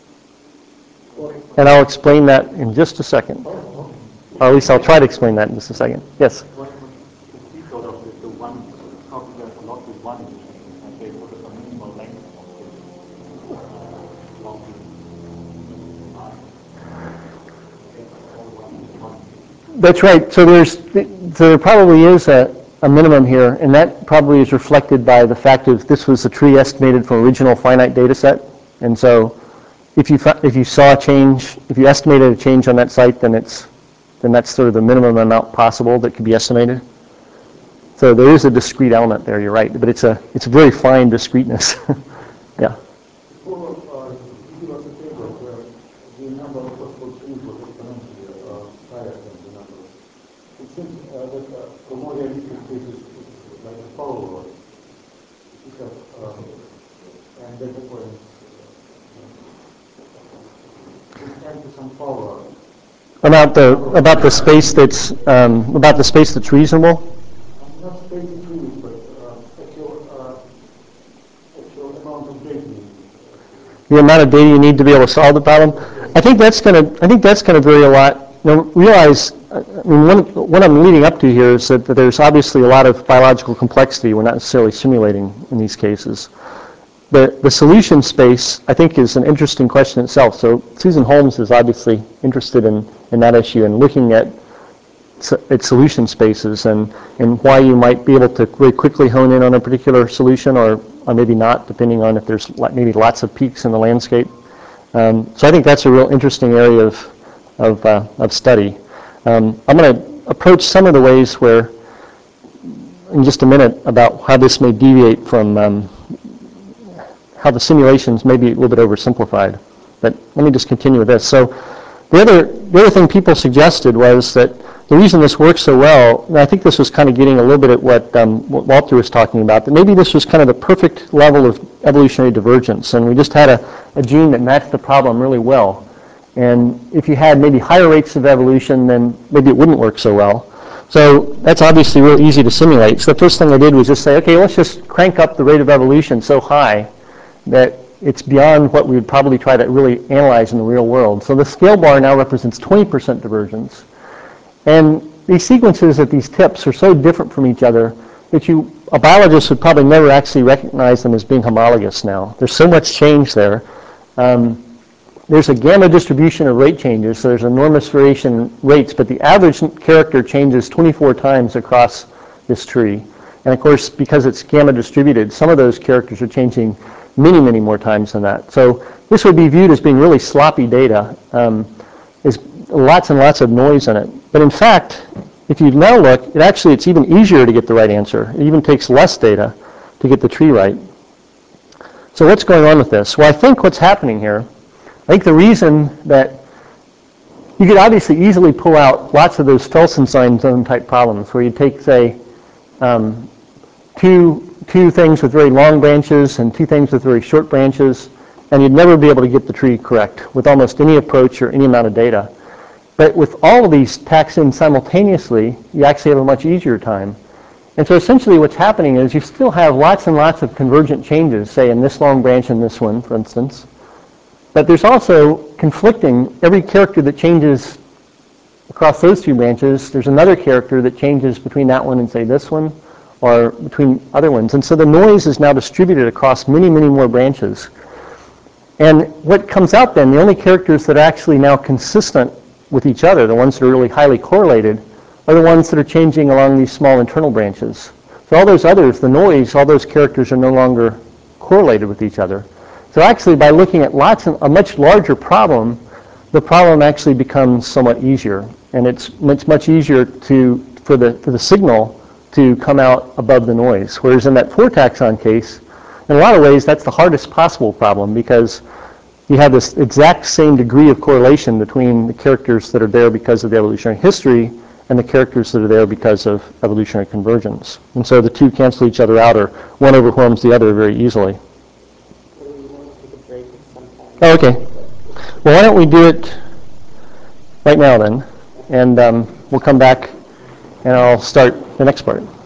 And I'll explain that in just a second. Or at least I'll try to explain that in just a second. Yes? What would the sort of the, the one copy that not with one machine and they put a minimal length of the uh, long That's right. So there's so there probably is a, a minimum here, and that probably is reflected by the fact that this was a tree estimated from original finite data set. And so if you if you saw a change, if you estimated a change on that site, then it's then that's sort of the minimum amount possible that could be estimated. So there is a discrete element there, you're right, but it's a it's a very fine discreteness. Yeah. Before uh, you give us a table where the number of possible trees was exponentially uh, higher than the number. It seems uh, that uh, the more realistic case is like a follower. You have uh, and data points. This ends to some follower. About the about the space that's um, about the space that's reasonable. Not space trees, but uh, actual uh, actual amount of data. The amount of data you need to be able to solve the problem. I think that's going to I think that's going to vary a lot. You know, realize, I mean, one, what I'm leading up to here is that, that there's obviously a lot of biological complexity we're not necessarily simulating in these cases. The, the solution space, I think, is an interesting question itself. So Susan Holmes is obviously interested in, in that issue and looking at, at solution spaces and, and why you might be able to very quickly hone in on a particular solution or, or maybe not, depending on if there's maybe lots of peaks in the landscape. Um, so I think that's a real interesting area of, of, uh, of study. Um, I'm going to approach some of the ways where, in just a minute, about how this may deviate from um, how the simulations may be a little bit oversimplified. But let me just continue with this. So the other, the other thing people suggested was that the reason this works so well, and I think this was kind of getting a little bit at what, um, what Walter was talking about, that maybe this was kind of the perfect level of evolutionary divergence, and we just had a, a gene that matched the problem really well. And if you had maybe higher rates of evolution, then maybe it wouldn't work so well. So that's obviously real easy to simulate. So the first thing I did was just say, okay, let's just crank up the rate of evolution so high that it's beyond what we would probably try to really analyze in the real world. So the scale bar now represents twenty percent divergence. And these sequences at these tips are so different from each other that you, a biologist would probably never actually recognize them as being homologous now. There's so much change there. Um, there's a gamma distribution of rate changes, so there's enormous variation in rates, but the average character changes twenty-four times across this tree. And of course, because it's gamma distributed, some of those characters are changing many, many more times than that. So this would be viewed as being really sloppy data. Um, there's lots and lots of noise in it. But in fact, if you now look, it actually, it's even easier to get the right answer. It even takes less data to get the tree right. So what's going on with this? Well, I think what's happening here, I think the reason that you could obviously easily pull out lots of those Felsenstein zone type problems where you take, say, um, two, two things with very long branches and two things with very short branches, and you'd never be able to get the tree correct with almost any approach or any amount of data. But with all of these tacked in simultaneously, you actually have a much easier time. And so essentially what's happening is you still have lots and lots of convergent changes, say in this long branch and this one, for instance. But there's also conflicting, every character that changes across those two branches, there's another character that changes between that one and say this one, or between other ones. And so the noise is now distributed across many, many more branches. And what comes out then, the only characters that are actually now consistent with each other, the ones that are really highly correlated, are the ones that are changing along these small internal branches. So all those others, the noise, all those characters are no longer correlated with each other. So actually by looking at lots of, a much larger problem, the problem actually becomes somewhat easier. And it's, it's much easier to, for, the, for the signal to come out above the noise. Whereas in that four taxon case, in a lot of ways, that's the hardest possible problem because you have this exact same degree of correlation between the characters that are there because of the evolutionary history and the characters that are there because of evolutionary convergence. And so the two cancel each other out, or one overwhelms the other very easily. Oh, okay. Well, why don't we do it right now then? And um, we'll come back and I'll start the next part.